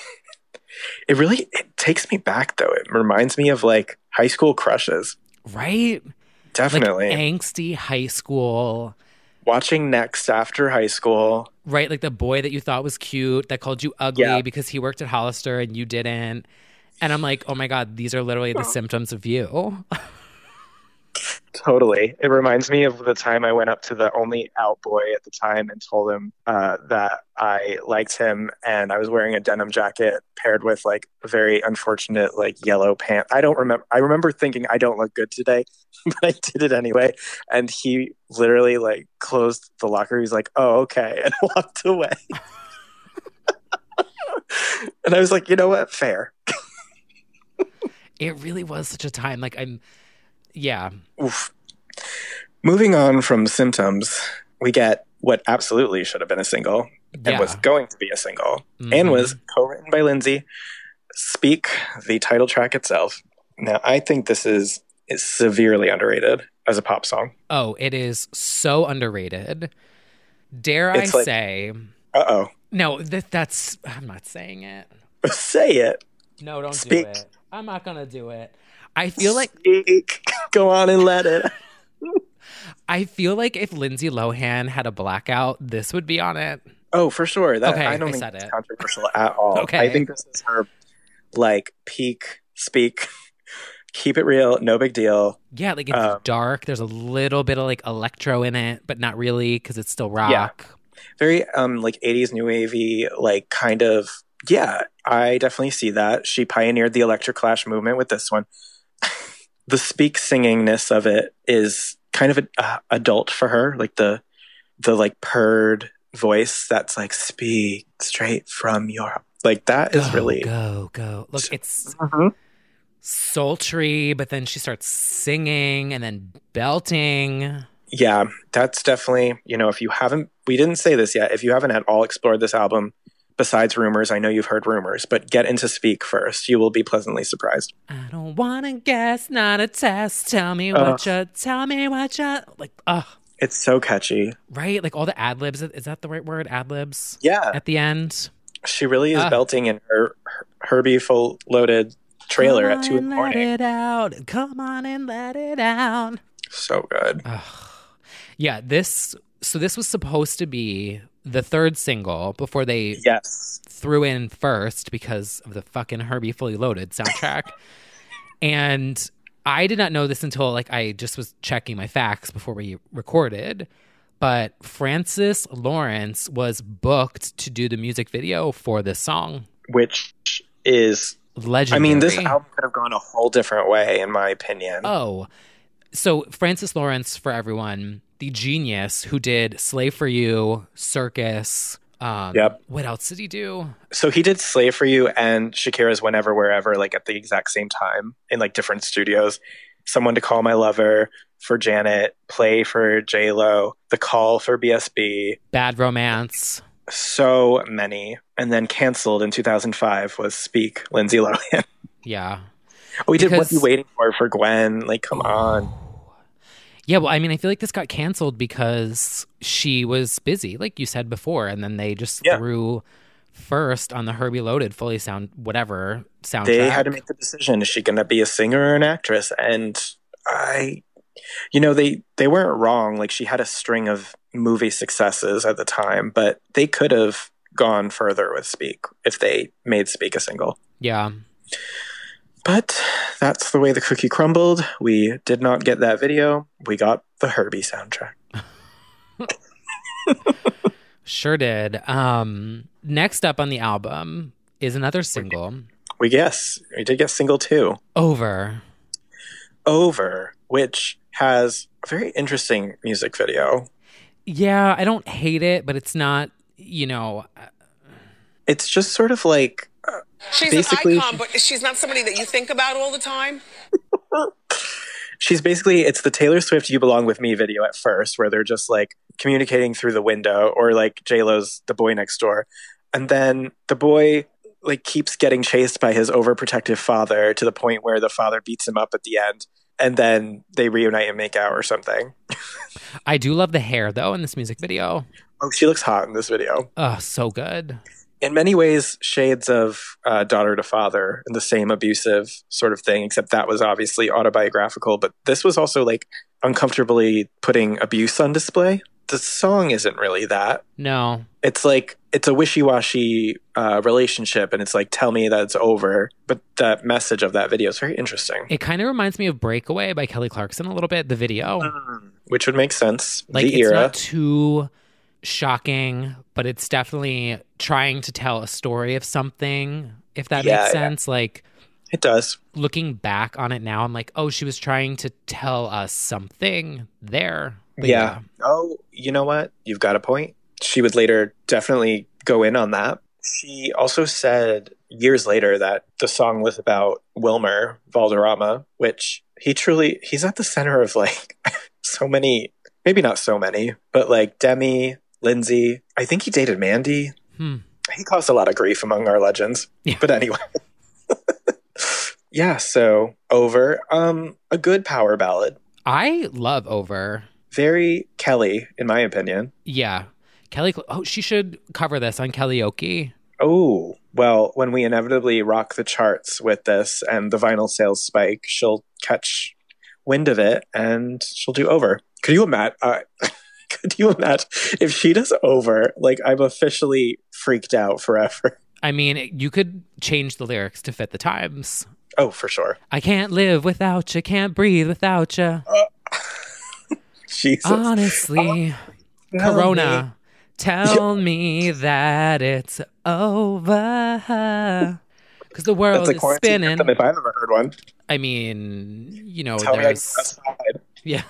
It takes me back, though. It reminds me of like high school crushes. Right? Definitely. Like angsty high school. Watching Next after high school. Right, like the boy that you thought was cute that called you ugly because he worked at Hollister and you didn't. And I'm like, oh my God, these are literally the symptoms of you. Totally. It reminds me of the time I went up to the only out boy at the time and told him that I liked him, and I was wearing a denim jacket paired with like a very unfortunate like yellow pants. I remember thinking I don't look good today, but I did it anyway. And he literally like closed the locker. He's like, oh, okay, and walked away. And I was like, you know what? Fair. It really was such a time. Like Yeah. Oof. Moving on from Symptoms, we get what absolutely should have been a single and was going to be a single and was co-written by Lindsay, Speak, the title track itself. Now, I think this is severely underrated as a pop song. Oh, it is so underrated. Dare I say... Uh-oh. No, that's... I'm not saying it. Say it. No, don't Speak. do it. I'm not going to do it. I feel like... Speak. Go on and let it. I feel like if Lindsay Lohan had a blackout, this would be on it. Oh, for sure. Okay, I don't think said it's it. controversial at all. Okay. I think this is her, like, peak Speak. Keep it real. No big deal. Yeah, like it's dark. There's a little bit of like electro in it, but not really because it's still rock. Yeah. Very like 80s new wavy, like kind of. Yeah, I definitely see that. She pioneered the electric clash movement with this one. The Speak singingness of it is kind of adult for her, like the like purred voice that's like speak straight from your like that is really go. Look, it's sultry, but then she starts singing and then belting. Yeah, that's definitely, if you haven't, we didn't say this yet, if you haven't at all explored this album, besides Rumors, I know you've heard Rumors, but get into Speak first. You will be pleasantly surprised. I don't want to guess, not a test. Tell me what you, like, It's so catchy. Right? Like all the ad-libs, is that the right word? Ad-libs? Yeah. At the end? She really is belting in her Herbie full-loaded trailer at 2 a.m. Let it out. Come on and let it out. So good. Yeah, this was supposed to be the third single before they threw in first because of the fucking Herbie Fully Loaded soundtrack. And I did not know this until like I just was checking my facts before we recorded. But Francis Lawrence was booked to do the music video for this song. Which is legendary. I mean, this album could have gone a whole different way, in my opinion. Oh, so Francis Lawrence, for everyone, the genius who did Slave for You, Circus. What else did he do? So he did Slave for You and Shakira's Whenever, Wherever, like at the exact same time in like different studios. Someone to Call My Lover for Janet, Play for J-Lo, The Call for BSB. Bad Romance. So many. And then canceled in 2005 was Speak, Lindsay Lohan. Yeah. We did What You Waiting For Gwen. Like, come on. Yeah, well, I mean, I feel like this got canceled because she was busy, like you said before, and then they just threw first on the Herbie Loaded Fully soundtrack. They had to make the decision: is she going to be a singer or an actress? And they weren't wrong. Like, she had a string of movie successes at the time, but they could have gone further with Speak if they made Speak a single. Yeah. But that's the way the cookie crumbled. We did not get that video. We got the Herbie soundtrack. Sure did. Next up on the album is another single. We did get single 2. Over, which has a very interesting music video. Yeah, I don't hate it, but it's not, It's just sort of like... she's an icon, but she's not somebody that you think about all the time. She's basically, it's the Taylor Swift You Belong With Me video at first, where they're just like communicating through the window, or like J-Lo's The Boy Next Door. And then the boy like keeps getting chased by his overprotective father to the point where the father beats him up at the end. And then they reunite and make out or something. I do love the hair, though, in this music video. Oh, she looks hot in this video. Oh, so good. In many ways, shades of Daughter to Father and the same abusive sort of thing, except that was obviously autobiographical. But this was also like uncomfortably putting abuse on display. The song isn't really that. No. It's like, it's a wishy-washy relationship, and it's like, tell me that it's over. But that message of that video is very interesting. It kind of reminds me of Breakaway by Kelly Clarkson a little bit, the video. Which would make sense. Like, the it's era. not too shocking, but it's definitely trying to tell a story of something, if that makes sense. Like, it does. Looking back on it now, I'm like, oh, she was trying to tell us something there. But yeah. Oh, you know what? You've got a point. She would later definitely go in on that. She also said years later that the song was about Wilmer Valderrama, which he's at the center of like so many, maybe not so many, but like Demi, Lindsay. I think he dated Mandy. He caused a lot of grief among our legends. Yeah. But anyway. Yeah, so Over. A good power ballad. I love Over. Very Kelly, in my opinion. Yeah. Kelly, she should cover this on Kellyoke. Oh, well, when we inevitably rock the charts with this and the vinyl sales spike, she'll catch wind of it and she'll do Over. Could you imagine? Could you imagine if she does Over? Like, I'm officially freaked out forever. I mean, you could change the lyrics to fit the times. Oh, for sure. I can't live without you, can't breathe without you. Jesus. Honestly, Corona, tell me that it's over. Because the world is spinning. If I've ever heard one. I mean, you know, tell there's... Yeah.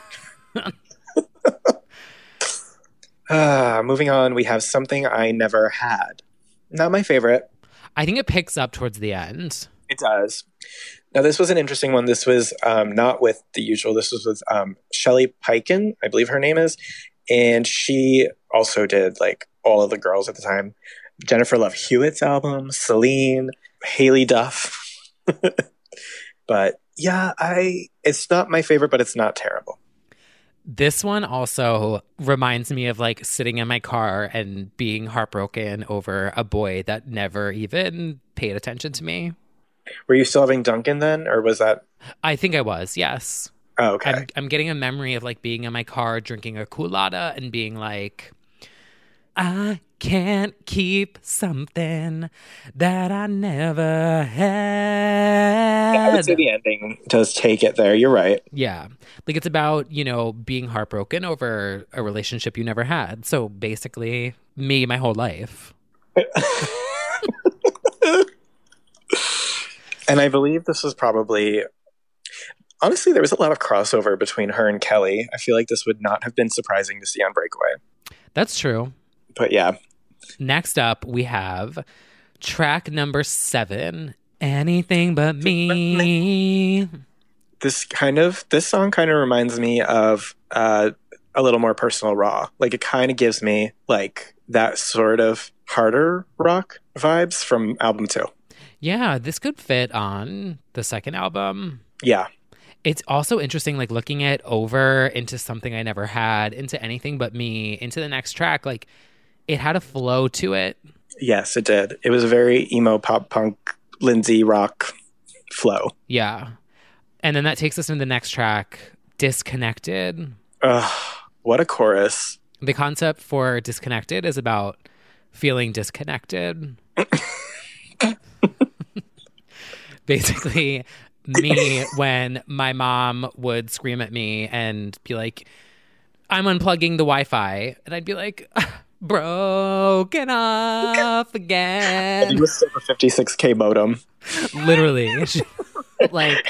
Moving on, we have Something I Never Had. Not my favorite. I think it picks up towards the end. It does. Now, this was an interesting one. This was not with the usual. This was with Shelley Peiken, I believe her name is. And she also did like all of the girls at the time. Jennifer Love Hewitt's album, Celine, Haley Duff. But yeah, it's not my favorite, but it's not terrible. This one also reminds me of like sitting in my car and being heartbroken over a boy that never even paid attention to me. Were you still having Duncan then, or was that? I think I was, yes. Oh, okay. I'm getting a memory of like being in my car drinking a Coolada and being like, I can't keep something that I never had. Yeah, I would say the ending does take it there. You're right. Yeah. Like it's about, you know, being heartbroken over a relationship you never had. So basically, me, my whole life. And I believe this was probably... Honestly, there was a lot of crossover between her and Kelly. I feel like this would not have been surprising to see on Breakaway. That's true. But yeah. Next up, we have track number 7, Anything But Me. This song kind of reminds me of a little more personal Raw. Like it kind of gives me like that sort of harder rock vibes from album 2. Yeah, this could fit on the second album. Yeah. It's also interesting, like looking at Over into Something I Never Had, into Anything But Me, into the next track, like it had a flow to it. Yes, it did. It was a very emo pop punk Lindsay rock flow. Yeah. And then that takes us into the next track, Disconnected. What a chorus. The concept for Disconnected is about feeling disconnected. Basically, me when my mom would scream at me and be like, I'm unplugging the Wi-Fi. And I'd be like, broken off again. And you was still a 56K modem. Literally. Like,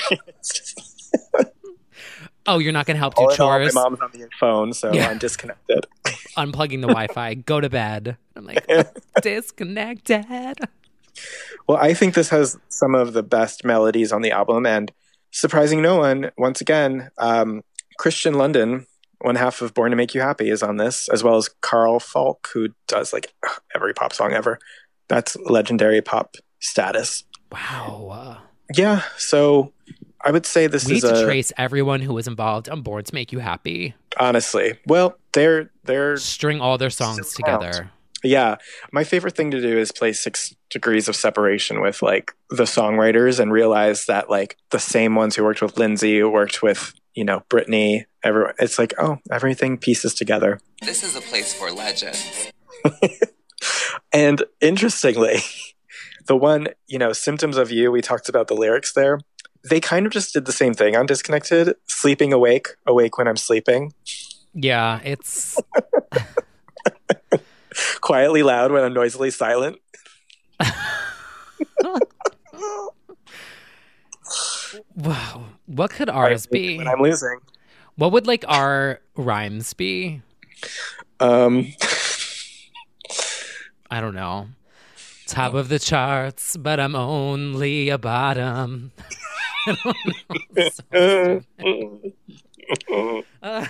oh, you're not going to help do chores? My mom's on the phone, so yeah. I'm disconnected. Unplugging the Wi-Fi. Go to bed. I'm like, disconnected. Well, I think this has some of the best melodies on the album, and surprising no one, once again, Christian London, one half of Born to Make You Happy, is on this, as well as Carl Falk, who does like every pop song ever. That's legendary pop status. Wow. Yeah, so I would say this we is need to trace everyone who was involved on Born to Make You Happy. Honestly. Well, they're string all their songs together. Yeah. My favorite thing to do is play 6 Degrees of Separation with like the songwriters and realize that like the same ones who worked with Lindsay, who worked with, you know, Britney, everyone. It's like, oh, everything pieces together. This is a place for legends. And interestingly, the one, you know, Symptoms of You, we talked about the lyrics there. They kind of just did the same thing on Disconnected. Sleeping awake, awake when I'm sleeping. Yeah, it's... Quietly loud when I'm noisily silent. Wow. What could ours be? When I'm losing. What would like our rhymes be? I don't know. Top of the charts, but I'm only a bottom. don't know.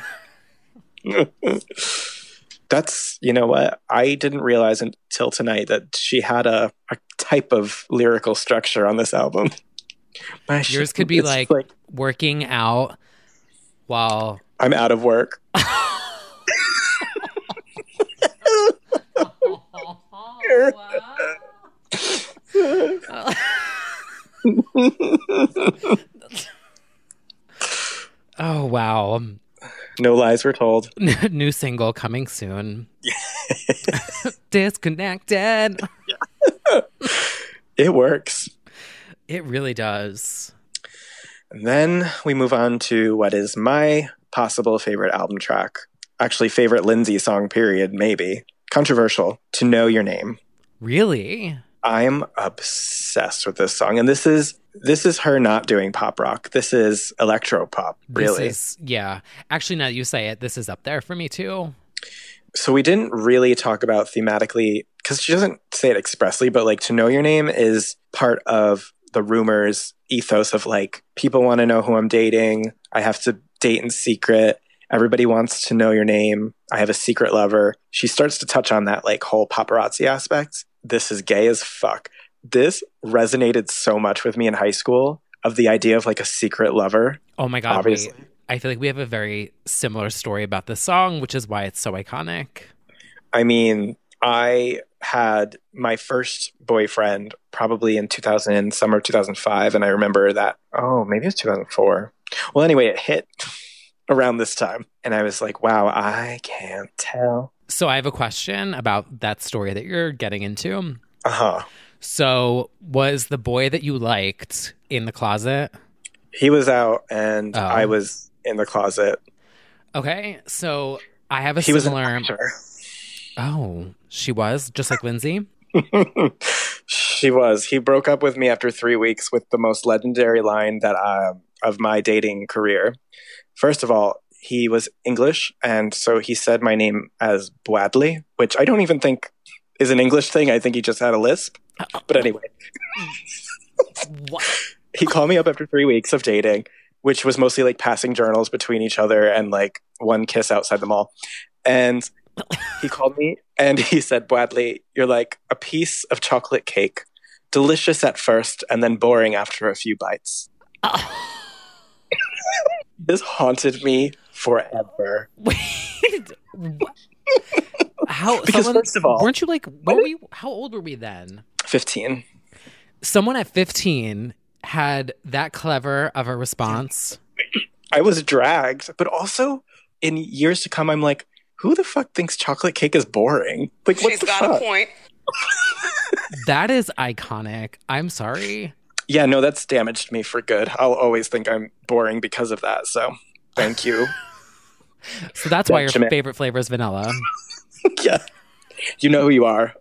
That's, you know what? I didn't realize until tonight that she had a type of lyrical structure on this album. Yours could be like working out while I'm out of work. Oh, wow. No lies were told. New single coming soon. Disconnected. It works. It really does. And then we move on to what is my possible favorite album track. Actually, favorite Lindsay song, period, maybe. Controversial. To Know Your Name. Really? I'm obsessed with this song. And this is her not doing pop rock. This is electro pop, really. Yeah. Actually, now that you say it, this is up there for me too. So we didn't really talk about thematically, because she doesn't say it expressly, but like To Know Your Name is part of the Rumors ethos of like, people want to know who I'm dating. I have to date in secret. Everybody wants to know your name. I have a secret lover. She starts to touch on that like whole paparazzi aspect. This is gay as fuck. This resonated so much with me in high school of the idea of like a secret lover. Oh my God. Obviously. I feel like we have a very similar story about this song, which is why it's so iconic. I mean, I had my first boyfriend probably in summer 2005. And I remember that, maybe it was 2004. Well, anyway, it hit around this time. And I was like, wow, I can't tell. So I have a question about that story that you're getting into. Uh-huh. So was the boy that you liked in the closet? He was out and I was in the closet. Okay. So I have a he similar... was an actor. Oh, she was? Just like Lindsay? She was. He broke up with me after 3 weeks with the most legendary line that of my dating career. First of all, he was English, and so he said my name as Bwadley, which I don't even think is an English thing. I think he just had a lisp. But anyway. What? He called me up after 3 weeks of dating, which was mostly like passing journals between each other and like one kiss outside the mall. And he called me and he said, Bwadley, you're like a piece of chocolate cake, delicious at first and then boring after a few bites. This haunted me forever. Wait, what? How? Because first of all, weren't you like? How old were we then? 15. Someone at 15 had that clever of a response. I was dragged, but also in years to come, I'm like, who the fuck thinks chocolate cake is boring? Like, what She's got a point. That is iconic. I'm sorry. Yeah, no, that's damaged me for good. I'll always think I'm boring because of that. So, thank you. So that's why your favorite flavor is vanilla. Yeah. You know who you are.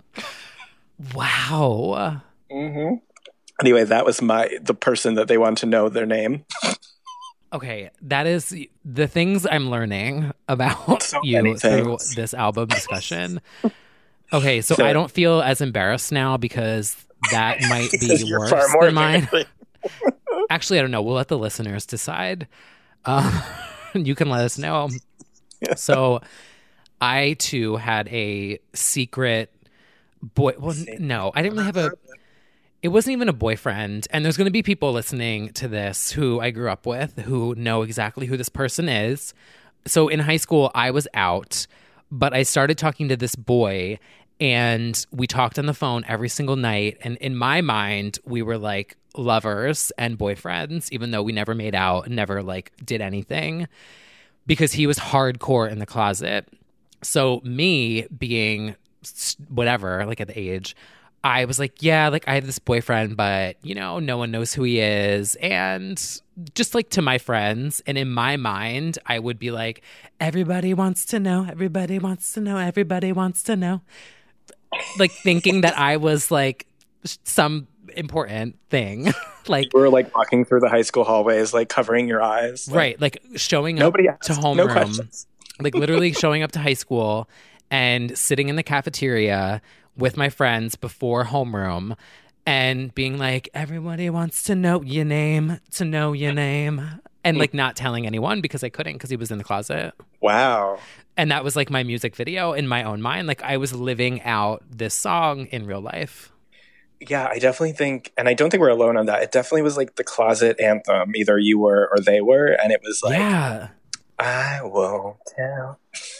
Wow. Mm-hmm. Anyway, that was the person that they wanted to know their name. Okay, that is the things I'm learning about you through this album discussion. Okay, so I don't feel as embarrassed now because that might be worse than mine. Actually, I don't know. We'll let the listeners decide. You can let us know. Yeah. So I, too, had a secret boy. Well, no, I didn't really have it wasn't even a boyfriend. And there's going to be people listening to this who I grew up with who know exactly who this person is. So in high school, I was out, but I started talking to this boy and we talked on the phone every single night. And in my mind, we were like lovers and boyfriends, even though we never made out and never like did anything because he was hardcore in the closet. So me being whatever, like at the age, I was like, yeah, like I have this boyfriend, but you know, no one knows who he is. And just like to my friends. And in my mind, I would be like, everybody wants to know, everybody wants to know, everybody wants to know. Like thinking that I was like some important thing. Like you were like walking through the high school hallways, like covering your eyes. Right. Like showing up to homeroom. Like literally showing up to high school and sitting in the cafeteria with my friends before homeroom and being like, everybody wants to know your name, and like not telling anyone because I couldn't because he was in the closet. Wow. And that was like my music video in my own mind. Like I was living out this song in real life. Yeah, I definitely think, and I don't think we're alone on that. It definitely was like the closet anthem. Either you were or they were. And it was like, yeah, I won't tell.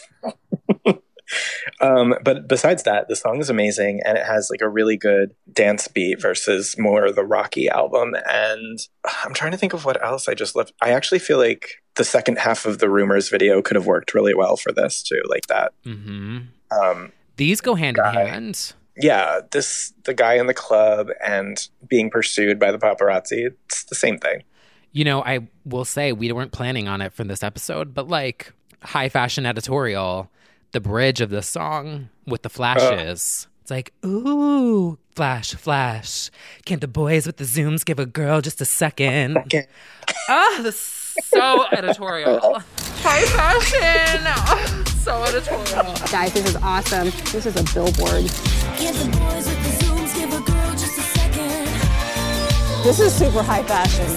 But besides that, the song is amazing, and it has like a really good dance beat versus more the rocky album. And I'm trying to think of what else I just left. I actually feel like the second half of the Rumors video could have worked really well for this too, like that. Mm-hmm. These go hand in hand. Yeah, the guy in the club and being pursued by the paparazzi, it's the same thing. You know, I will say we weren't planning on it for this episode, but like high fashion editorial, the bridge of the song with the flashes. It's like, ooh, flash, flash. Can't the boys with the zooms give a girl just a second? That's so editorial. High fashion. Oh, so editorial. Guys, this is awesome. This is a billboard. Can't the boys with the zooms give a girl just a second? This is super high fashion.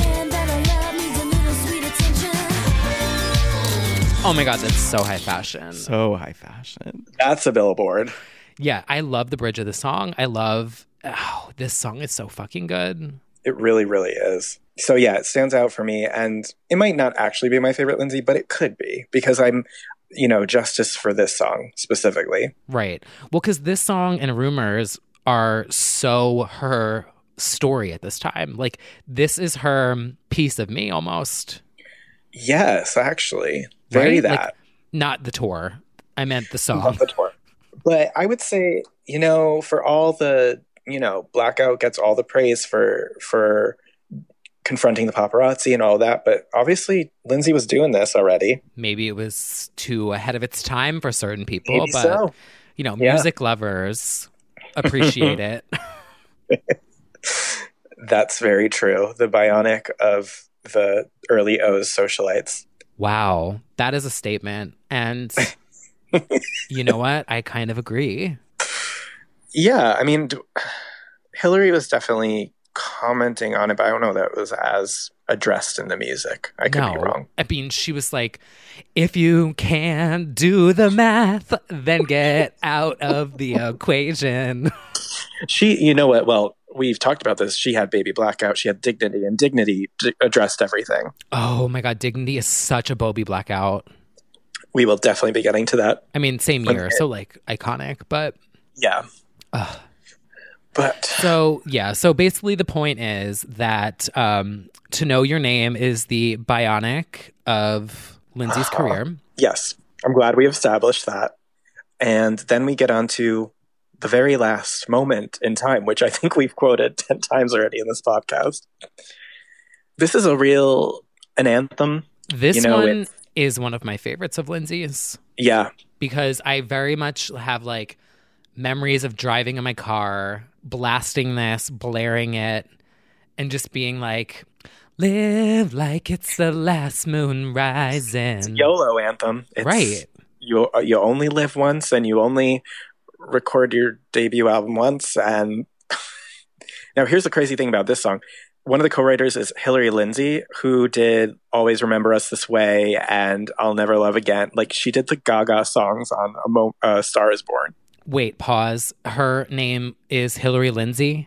Oh my God, that's so high fashion. So high fashion. That's a billboard. Yeah, I love the bridge of the song. This song is so fucking good. It really, really is. So yeah, it stands out for me. And it might not actually be my favorite Lindsay, but it could be because I'm, justice for this song specifically. Right. Well, because this song and Rumors are so her story at this time. Like, this is her piece of me almost. Yes, actually. Very right? that. Like, not the tour. I meant the song. Not the tour. But I would say, for all the, Blackout gets all the praise for confronting the paparazzi and all that. But obviously, Lindsay was doing this already. Maybe it was too ahead of its time for certain people. Maybe but, so. Music lovers appreciate it. That's very true. The bionic of the early O's socialites. Wow. That is a statement. And you know what? I kind of agree. Yeah. I mean, Hillary was definitely commenting on it, but I don't know that it was as addressed in the music. I could be wrong. I mean, she was like, if you can't do the math, then get out of the equation. She, you know what? Well, we've talked about this. She had Baby Blackout. She had Dignity, and Dignity addressed everything. Oh my God. Dignity is such a Bobby Blackout. We will definitely be getting to that. I mean, same year. So like iconic, but. Yeah. But. So basically the point is that To Know Your Name is the bionic of Lindsay's career. Yes. I'm glad we established that. And then we get on to the very last moment in time, which I think we've quoted 10 times already in this podcast. This is an anthem. This one is one of my favorites of Lindsay's. Yeah. Because I very much have like memories of driving in my car, blasting this, blaring it, and just being like, live like it's the last moon rising. It's a YOLO anthem. Right. You only live once, and you only record your debut album once. And now here's the crazy thing about this song. One of the co-writers is Hillary Lindsay, who did Always Remember Us This Way and I'll Never Love Again. Like, she did the Gaga songs on A Star Is Born. Wait, pause. Her name is Hillary Lindsay?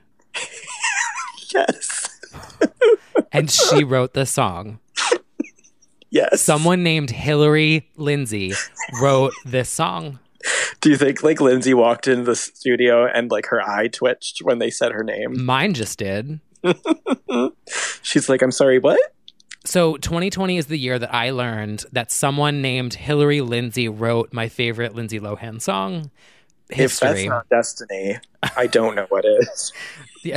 Yes. And she wrote the song. Yes. Someone named Hillary Lindsay wrote this song. Do you think like Lindsay walked into the studio and like her eye twitched when they said her name? Mine just did. She's like, I'm sorry, what? So 2020 is the year that I learned that someone named Hillary Lindsay wrote my favorite Lindsay Lohan song. History. If that's not destiny, I don't know what is. Yeah.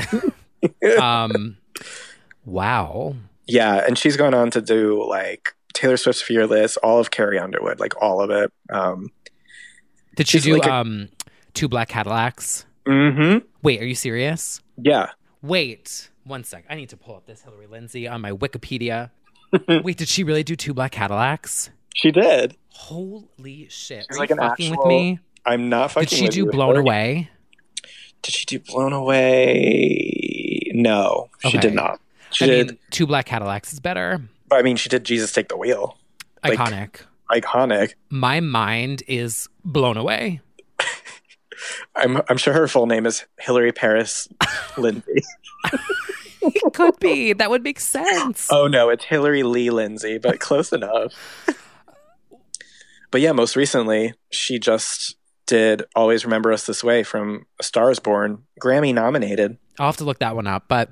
Wow. Yeah, and she's gone on to do like Taylor Swift's Fearless, all of Carrie Underwood, like all of it. Did she do like Two Black Cadillacs? Mm-hmm. Wait, are you serious? Yeah. Wait, one sec. I need to pull up this Hillary Lindsay on my Wikipedia. Wait, did she really do Two Black Cadillacs? She did. Holy shit. She's Are like you an fucking actual, with me? I'm not fucking with you. Did she do Blown Away? Did she do Blown Away? No, she did not. She did Two Black Cadillacs is better. I mean, she did Jesus Take the Wheel. Iconic. Iconic. My mind is blown away. I'm sure her full name is Hillary Paris Lindsay. It could be. That would make sense. Oh, no, it's Hillary Lee Lindsay, but close enough. But yeah, most recently, she just did Always Remember Us This Way from A Star Is Born, Grammy nominated. I'll have to look that one up, but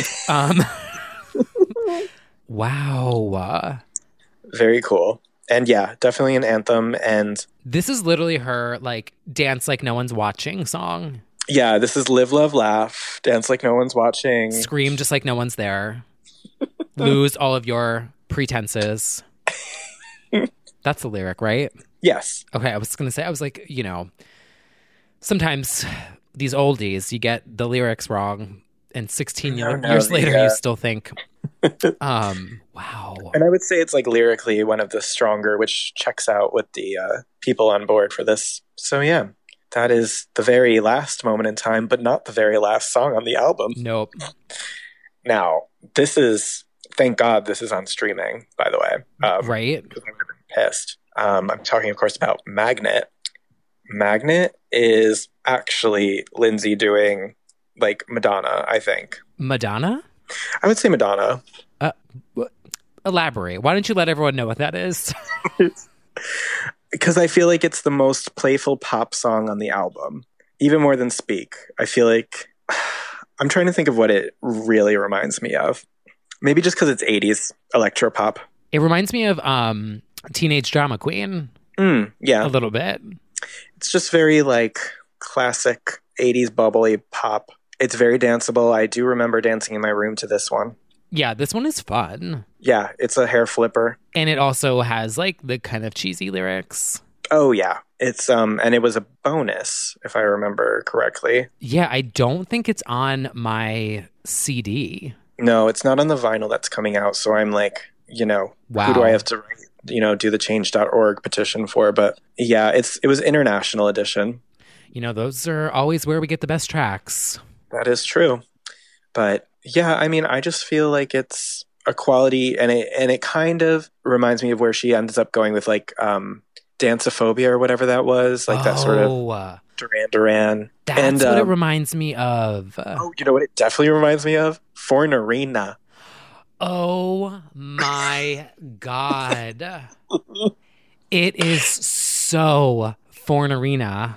wow. Very cool. And yeah, definitely an anthem. And this is literally her like Dance Like No One's Watching song. Yeah, this is Live, Love, Laugh, Dance Like No One's Watching. Scream Just Like No One's There. Lose all of your pretenses. That's the lyric, right? Yes. Okay, I was going to say, I was like, you know, sometimes these oldies, you get the lyrics wrong, and 16 years later, you still think, wow. And I would say it's like lyrically one of the stronger, which checks out with the people on board for this. So yeah, that is the very last moment in time, but not the very last song on the album. Nope. Now, this is, thank God this is on streaming, by the way. Right. Because I would have been pissed. I'm talking, of course, about Magnet. Magnet is actually Lindsay doing like Madonna, I think. Madonna? I would say Madonna. Elaborate. Why don't you let everyone know what that is? Because I feel like it's the most playful pop song on the album, even more than Speak. I feel like I'm trying to think of what it really reminds me of. Maybe just because it's 80s electropop. It reminds me of Teenage Drama Queen. Yeah. A little bit. It's just very like classic 80s bubbly pop. It's very danceable. I do remember dancing in my room to this one. Yeah, this one is fun. Yeah, it's a hair flipper. And it also has like the kind of cheesy lyrics. Oh yeah. It's and it was a bonus, if I remember correctly. Yeah, I don't think it's on my CD. No, it's not on the vinyl that's coming out. So I'm like, you know, wow. Who do I have to, you know, do the change.org petition for? But yeah, it was international edition. You know, those are always where we get the best tracks. That is true. But yeah, I mean, I just feel like it's a quality, and it kind of reminds me of where she ends up going with like Danceophobia or whatever that was, like that sort of Duran Duran. That's what it reminds me of. Oh, you know what it definitely reminds me of? Fornarina. Oh my God. It is so Fornarina.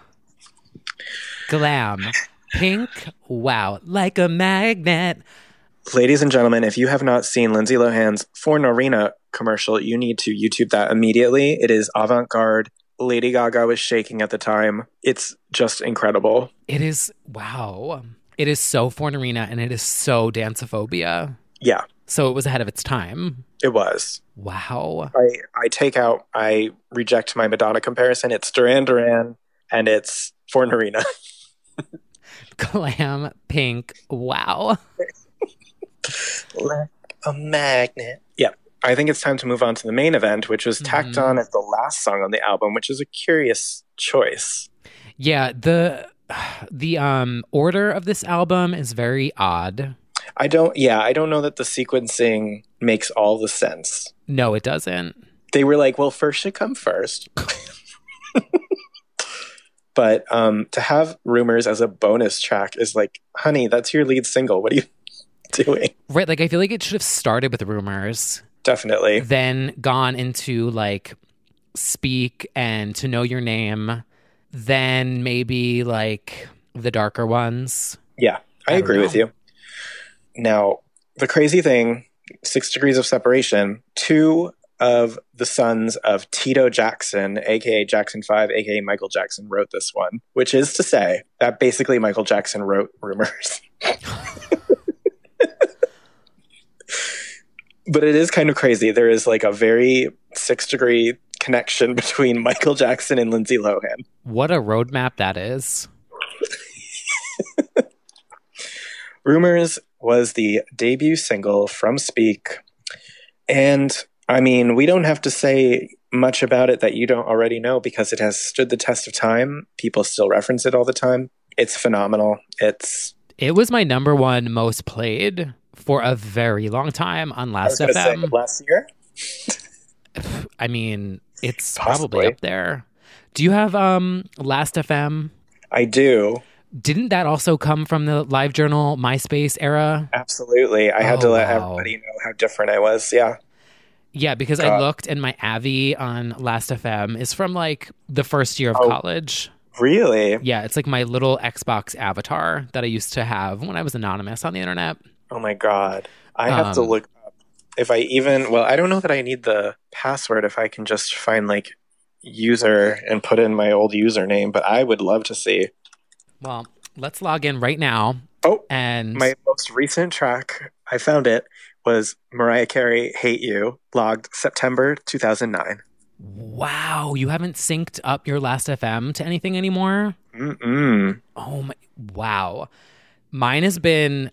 Glam. Pink. Wow. Like a magnet. Ladies and gentlemen, if you have not seen Lindsay Lohan's Fornarina commercial, you need to YouTube that immediately. It is avant-garde. Lady Gaga was shaking at the time. It's just incredible. It is. Wow. It is so Fornarina, and it is so Danceophobia. Yeah. So it was ahead of its time. It was. Wow. I reject my Madonna comparison. It's Duran Duran, and it's Fornarina. Glam, pink, wow. Like a magnet. Yeah. I think it's time to move on to the main event, which was tacked on as the last song on the album, which is a curious choice. Yeah, the order of this album is very odd. I don't know that the sequencing makes all the sense. No, it doesn't. They were like, well, first should come first. But to have Rumors as a bonus track is like, honey, that's your lead single. What are you doing? Right, like I feel like it should have started with Rumors. Definitely. Then gone into like Speak and To Know Your Name. Then maybe like the darker ones. Yeah, I agree with you. Now, the crazy thing, 6 Degrees of Separation, 2 of the sons of Tito Jackson, a.k.a. Jackson 5, a.k.a. Michael Jackson, wrote this one, which is to say that basically Michael Jackson wrote Rumors. But it is kind of crazy. There is like a very 6-degree connection between Michael Jackson and Lindsay Lohan. What a roadmap that is. Rumors was the debut single from Speak. And I mean, we don't have to say much about it that you don't already know because it has stood the test of time. People still reference it all the time. It's phenomenal. It was my number one most played for a very long time on Last FM. Last year? I mean, it's Possibly. probably up there. Do you have Last FM? I do. Didn't that also come from the LiveJournal MySpace era? Absolutely. I had to let everybody know how different I was. Yeah. Yeah, because I looked and my Avi on Last FM is from like the first year of college. Really? Yeah, it's like my little Xbox avatar that I used to have when I was anonymous on the internet. Oh my God. I have to look up if I don't know that I need the password if I can just find like user and put in my old username, but I would love to see. Well, let's log in right now. Oh, and my most recent track, I found it, was Mariah Carey, Hate You, logged September 2009. Wow, you haven't synced up your Last FM to anything anymore? Mm-mm. Oh my, wow. Mine's been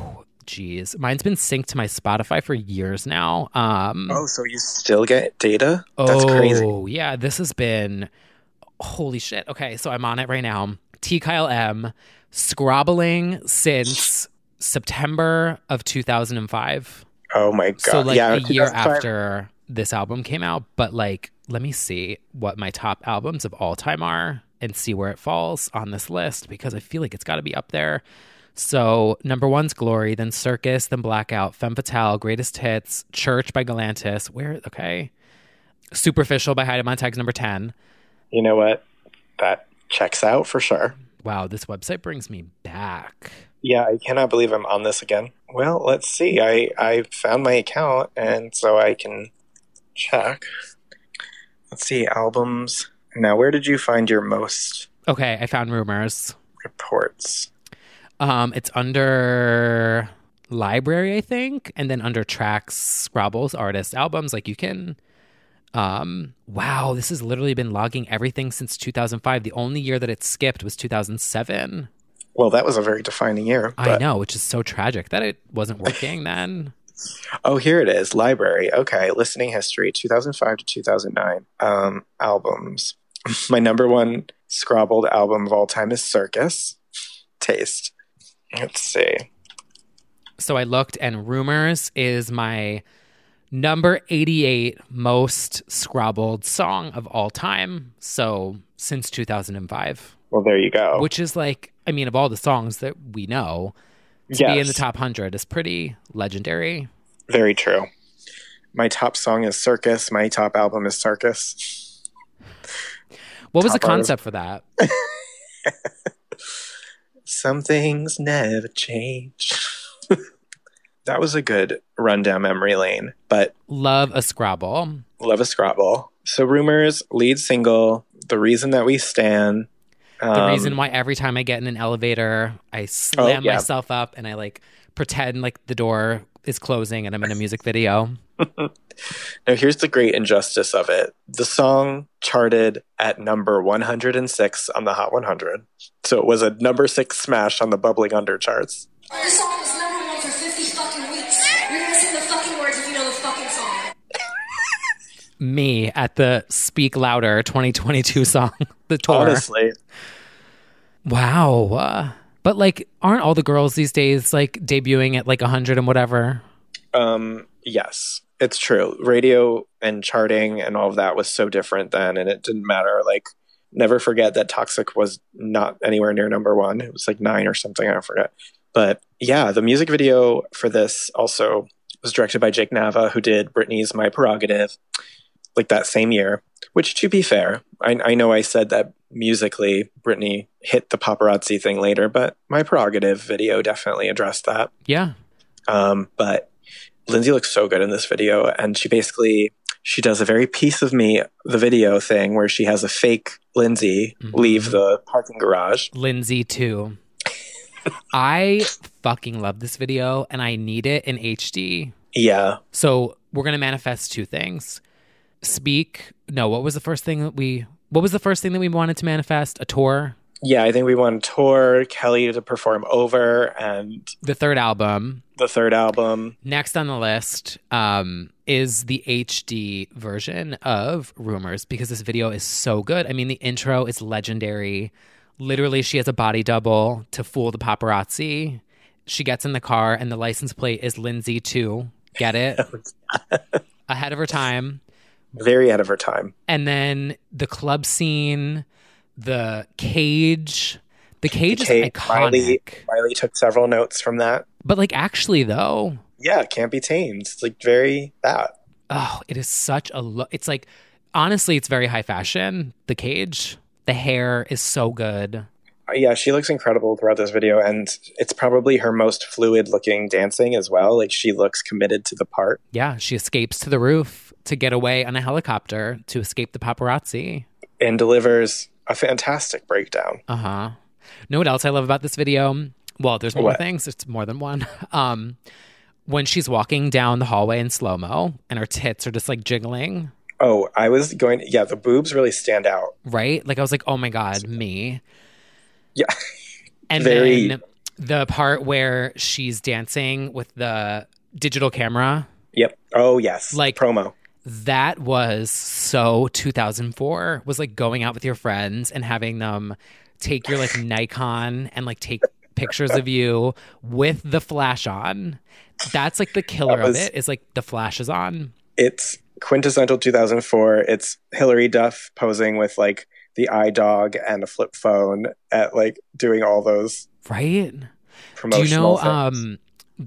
synced to my Spotify for years now. So you still get data? That's crazy. Oh, yeah, this has been, holy shit. Okay, so I'm on it right now. T. Kyle M, scrobbling since September of 2005. Oh my God. So like a year 2005. after this album came out, but like, let me see what my top albums of all time are and see where it falls on this list because I feel like it's got to be up there. So number one's Glory, then Circus, then Blackout, Femme Fatale, Greatest Hits, Church by Galantis. Okay. Superficial by Heidi Montag's number 10. You know what? That checks out for sure. Wow, this website brings me back. Yeah, I cannot believe I'm on this again. Well, let's see. I found my account, and so I can check. Let's see, albums. Now, where did you find your most? Okay, I found Rumors. Reports. It's under Library, I think, and then under Tracks, Scrabbles, Artists, Albums. Like you can... wow, this has literally been logging everything since 2005. The only year that it skipped was 2007. Well, that was a very defining year. I know, which is so tragic that it wasn't working then. Oh, here it is. Library. Okay. Listening history, 2005 to 2009. Albums. My number one scrabbled album of all time is Circus. Taste. Let's see. So I looked, and Rumors is my number 88 most scrabbled song of all time. So since 2005. Well, there you go. Which is like, I mean, of all the songs that we know, to be in the top 100 is pretty legendary. Very true. My top song is Circus. My top album is Circus. What was the concept for that? Some things never change. That was a good run down memory lane, but... Love a Scrabble. Love a Scrabble. So Rumors, lead single, The Reason That We Stand. The reason why every time I get in an elevator, I slam myself up and I like pretend like the door is closing and I'm in a music video. Now, here's the great injustice of it. The song charted at number 106 on the Hot 100. So it was a number 6 smash on the Bubbling Under charts. This song was number 1 for 50 fucking weeks. You're gonna sing the fucking words if you know the fucking song. Me at the Speak Louder 2022 song, the tour. Honestly. Wow. But like, aren't all the girls these days like debuting at like 100 and whatever? Yes, it's true. Radio and charting and all of that was so different then, and it didn't matter. Like, never forget that Toxic was not anywhere near number 1. It was like 9 or something. I forget. But yeah, the music video for this also was directed by Jake Nava, who did Britney's My Prerogative, like that same year, which, to be fair, I know I said that musically Britney hit the paparazzi thing later, but My Prerogative video definitely addressed that. Yeah. But Lindsay looks so good in this video, and she does a very Piece of Me, the video thing, where she has a fake Lindsay leave the parking garage. Lindsay too. I fucking love this video, and I need it in HD. Yeah. So we're gonna manifest 2 things. What was the first thing that we wanted to manifest? A tour? Yeah, I think we want to tour, Kelly to perform Over, and the third album. Next on the list is the HD version of Rumors, because this video is so good. I mean, the intro is legendary. Literally, she has a body double to fool the paparazzi. She gets in the car and the license plate is Lindsay 2. Get it? Ahead of her time. Very ahead of her time. And then the club scene, the cage. The cage is iconic. Miley took several notes from that. But like actually though. Yeah, it can't be tamed. It's like very that. Oh, it is such a it's like, honestly, it's very high fashion. The cage. The hair is so good. Yeah, she looks incredible throughout this video, and it's probably her most fluid-looking dancing as well. Like, she looks committed to the part. Yeah, she escapes to the roof to get away on a helicopter to escape the paparazzi. And delivers a fantastic breakdown. Uh-huh. Know what else I love about this video? Well, there's more things. It's more than one. When she's walking down the hallway in slow-mo, and her tits are just, like, jiggling. Oh, the boobs really stand out. Right? Like, I was like, oh my God, me. Yeah. And then the part where she's dancing with the digital camera. Yep. Oh, yes. Like promo. That was so 2004. Was like going out with your friends and having them take your like Nikon and like take pictures of you with the flash on. That's like the killer of it, is like the flash is on. It's quintessential 2004. It's Hilary Duff posing with like the iDog and a flip phone at like doing all those promotional Do you know things.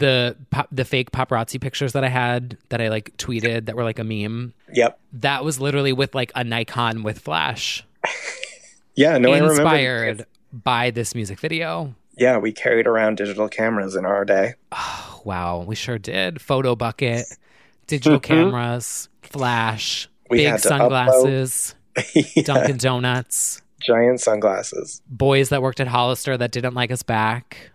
the fake paparazzi pictures that I had that I like tweeted that were like a meme? Yep. That was literally with like a Nikon with flash. Yeah, no, I remember. Inspired by this music video. Yeah, we carried around digital cameras in our day. Oh, wow, we sure did. Photo bucket, digital cameras, flash, big sunglasses. Yeah. Dunkin' Donuts. Giant sunglasses. Boys that worked at Hollister that didn't like us back.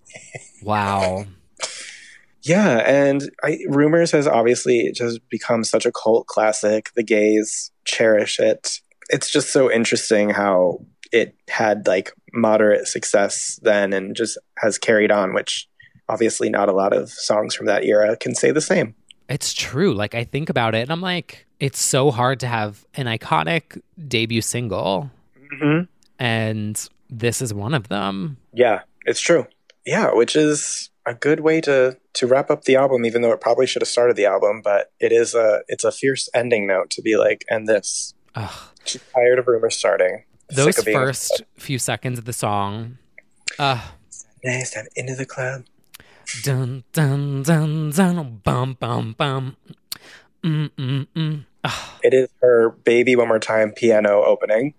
Wow. Yeah, and Rumors has obviously just become such a cult classic. The gays cherish it. It's just so interesting how it had like moderate success then and just has carried on, which obviously not a lot of songs from that era can say the same. It's true. Like, I think about it and I'm like, it's so hard to have an iconic debut single. Mm-hmm. And this is one of them. Yeah, it's true. Yeah, which is a good way to wrap up the album, even though it probably should have started the album. But it's a fierce ending note to be like, end this. Ugh. She's tired of Rumors starting. Those first few seconds of the song. Next time into the club. Dun dun dun dun bum bum bum. It is her Baby One More Time piano opening.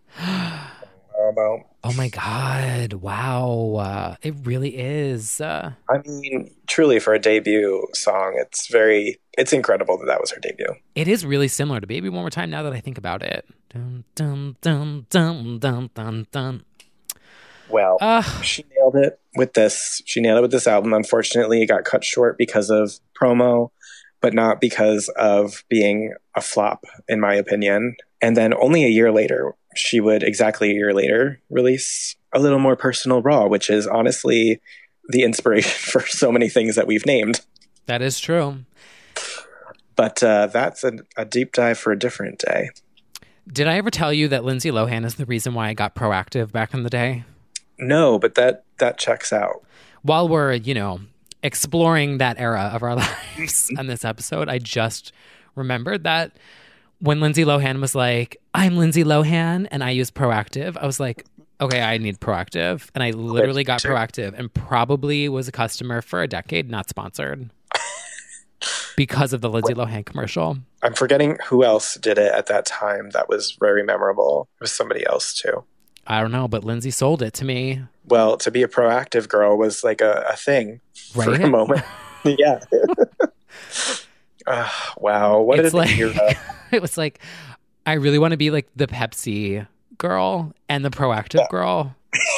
Oh my God. Wow. It really is. I mean, truly for a debut song, it's incredible that was her debut. It is really similar to Baby One More Time now that I think about it. Dun dun dun dun dun dun dun. Well, she nailed it with this. She nailed it with this album. Unfortunately, it got cut short because of promo, but not because of being a flop, in my opinion. And then only exactly a year later, release A Little More Personal Raw, which is honestly the inspiration for so many things that we've named. That is true. But that's a deep dive for a different day. Did I ever tell you that Lindsay Lohan is the reason why I got Proactive back in the day? No, but that checks out. While we're, exploring that era of our lives on this episode, I just remembered that when Lindsay Lohan was like, I'm Lindsay Lohan, and I use Proactive, I was like, okay, I need Proactive. And I literally got Proactive and probably was a customer for a decade, not sponsored, because of the Lindsay Lohan commercial. I'm forgetting who else did it at that time that was very memorable. It was somebody else too. I don't know, but Lindsay sold it to me. Well, to be a Proactive girl was like a thing for a moment. Yeah. Wow. What it's did like, hear? It was like, I really want to be like the Pepsi girl and the Proactive girl.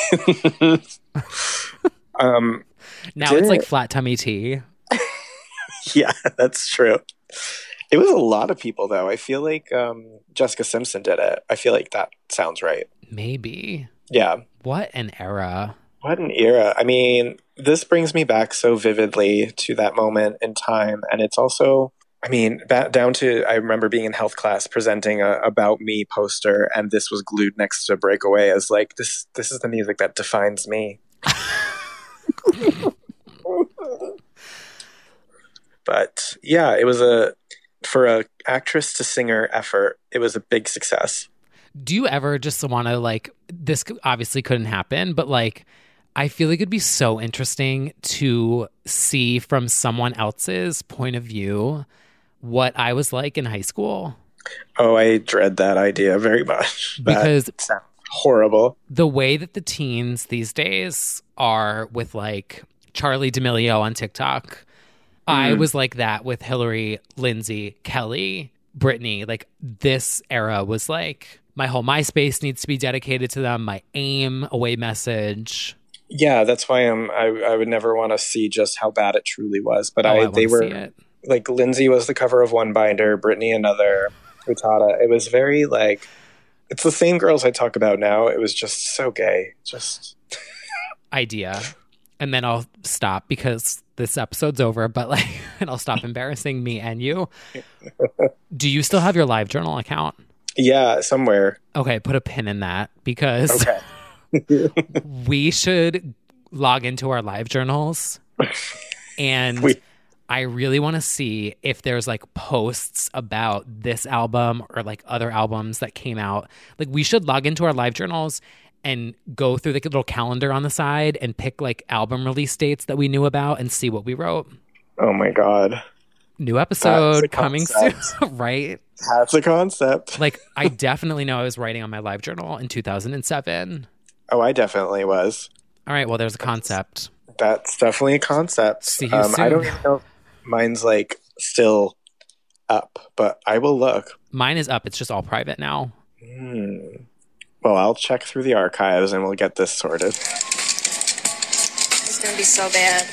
Now it's like flat tummy tea. Yeah, that's true. It was a lot of people, though. I feel like Jessica Simpson did it. I feel like that sounds right. Maybe. Yeah. What an era. What an era. I mean, this brings me back so vividly to that moment in time. And it's also, I mean, down to, I remember being in health class presenting a About Me poster, and this was glued next to Breakaway as like, this is the music that defines me. But yeah, it was for a actress to singer effort, it was a big success. Do you ever just want to, like, this obviously couldn't happen, but like, I feel like it'd be so interesting to see from someone else's point of view what I was like in high school. Oh, I dread that idea very much. Because that sounds horrible. The way that the teens these days are with like Charli D'Amelio on TikTok, I was like that with Hillary, Lindsay, Kelly, Britney. Like, this era was like, my whole MySpace needs to be dedicated to them. My AIM away message. Yeah, that's why I would never want to see just how bad it truly was. But they were like, Lindsay was the cover of one binder, Britney another, Utada. It was very like, it's the same girls I talk about now. It was just so gay. Just idea. And then I'll stop because this episode's over, but like, and I'll stop embarrassing me and you. Do you still have your LiveJournal account? Yeah, somewhere. Okay, put a pin in that because we should log into our LiveJournals, and I really want to see if there's like posts about this album or like other albums that came out. Like, we should log into our LiveJournals and go through the little calendar on the side and pick like album release dates that we knew about and see what we wrote. Oh my God. New episode coming soon, right? That's a concept. Like, I definitely know I was writing on my LiveJournal in 2007. Oh, I definitely was. All right, well, there's a concept. That's definitely a concept. See you soon. I don't even know if mine's like still up, but I will look. Mine is up. It's just all private now. Well, I'll check through the archives and we'll get this sorted. It's going to be so bad.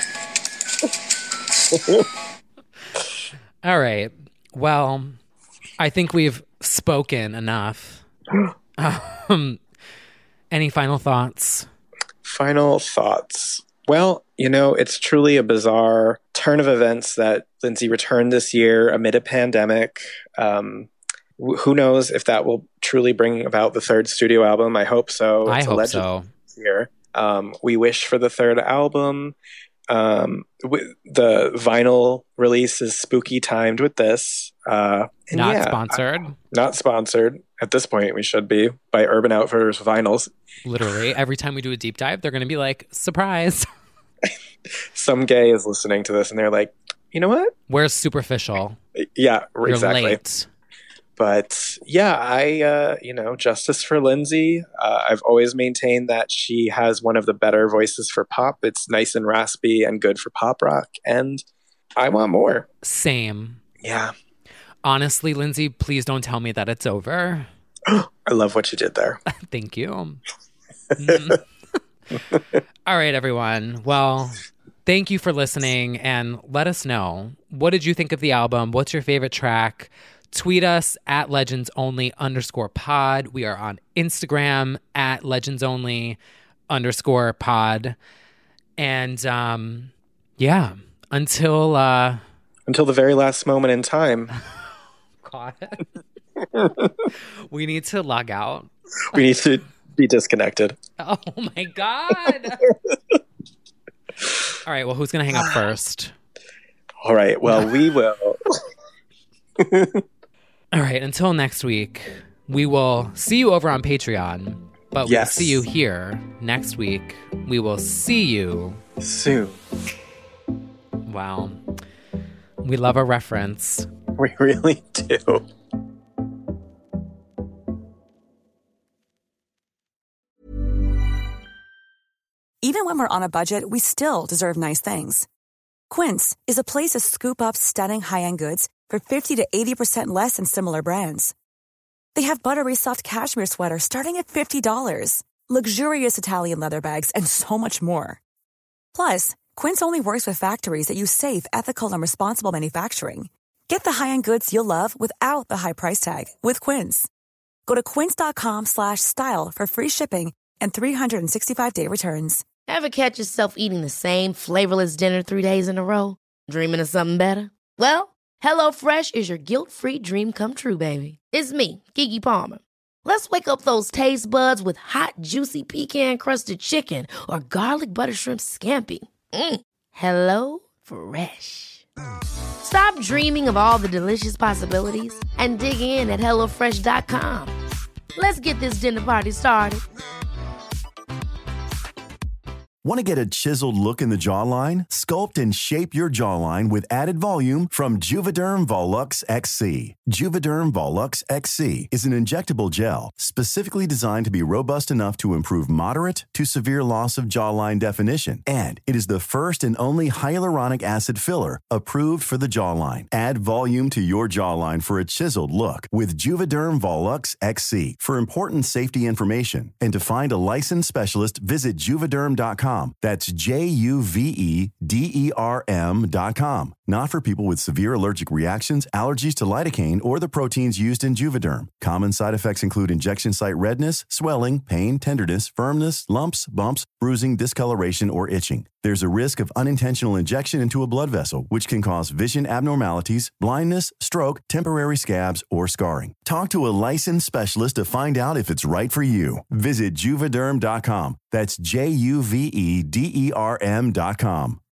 All right. Well, I think we've spoken enough. Any final thoughts? Final thoughts. Well, you know, it's truly a bizarre turn of events that Lindsay returned this year amid a pandemic. Who knows if that will truly bring about the third studio album? I hope so. I hope so. Here. We wish for the third album. The vinyl release is spooky timed with this. Not sponsored. Not sponsored. At this point, we should be by Urban Outfitters Vinyls. Literally, every time we do a deep dive, they're going to be like, surprise. Some gay is listening to this and they're like, you know what? Where's Superficial? Yeah, exactly. You're late. But yeah, justice for Lindsay. I've always maintained that she has one of the better voices for pop. It's nice and raspy and good for pop rock. And I want more. Same. Yeah. Honestly, Lindsay, please don't tell me that it's over. I love what you did there. Thank you. All right, everyone. Well, thank you for listening, and let us know. What did you think of the album? What's your favorite track? Tweet us at legendsonly_pod. We are on Instagram at legendsonly_pod. And yeah, until the very last moment in time. God. We need to log out. We need to be disconnected. Oh my God. All right, well, who's going to hang up first? All right, well, we will. All right, until next week, we will see you over on Patreon, but we'll see you here next week. We will see you soon. Wow. We love a reference. We really do. Even when we're on a budget, we still deserve nice things. Quince is a place to scoop up stunning high-end goods for 50 to 80% less than similar brands. They have buttery soft cashmere sweaters starting at $50, luxurious Italian leather bags, and so much more. Plus, Quince only works with factories that use safe, ethical, and responsible manufacturing. Get the high-end goods you'll love without the high price tag with Quince. Go to quince.com/style for free shipping and 365-day returns. Ever catch yourself eating the same flavorless dinner 3 days in a row? Dreaming of something better? Well, HelloFresh is your guilt-free dream come true, baby. It's me, Keke Palmer. Let's wake up those taste buds with hot, juicy pecan-crusted chicken or garlic butter shrimp scampi. Hello Fresh. Stop dreaming of all the delicious possibilities and dig in at HelloFresh.com. Let's get this dinner party started. Want to get a chiseled look in the jawline? Sculpt and shape your jawline with added volume from Juvederm Volux XC. Juvederm Volux XC is an injectable gel specifically designed to be robust enough to improve moderate to severe loss of jawline definition. And it is the first and only hyaluronic acid filler approved for the jawline. Add volume to your jawline for a chiseled look with Juvederm Volux XC. For important safety information and to find a licensed specialist, visit Juvederm.com. That's Juvederm.com. Not for people with severe allergic reactions, allergies to lidocaine, or the proteins used in Juvederm. Common side effects include injection site redness, swelling, pain, tenderness, firmness, lumps, bumps, bruising, discoloration, or itching. There's a risk of unintentional injection into a blood vessel, which can cause vision abnormalities, blindness, stroke, temporary scabs, or scarring. Talk to a licensed specialist to find out if it's right for you. Visit Juvederm.com. That's Juvederm.com.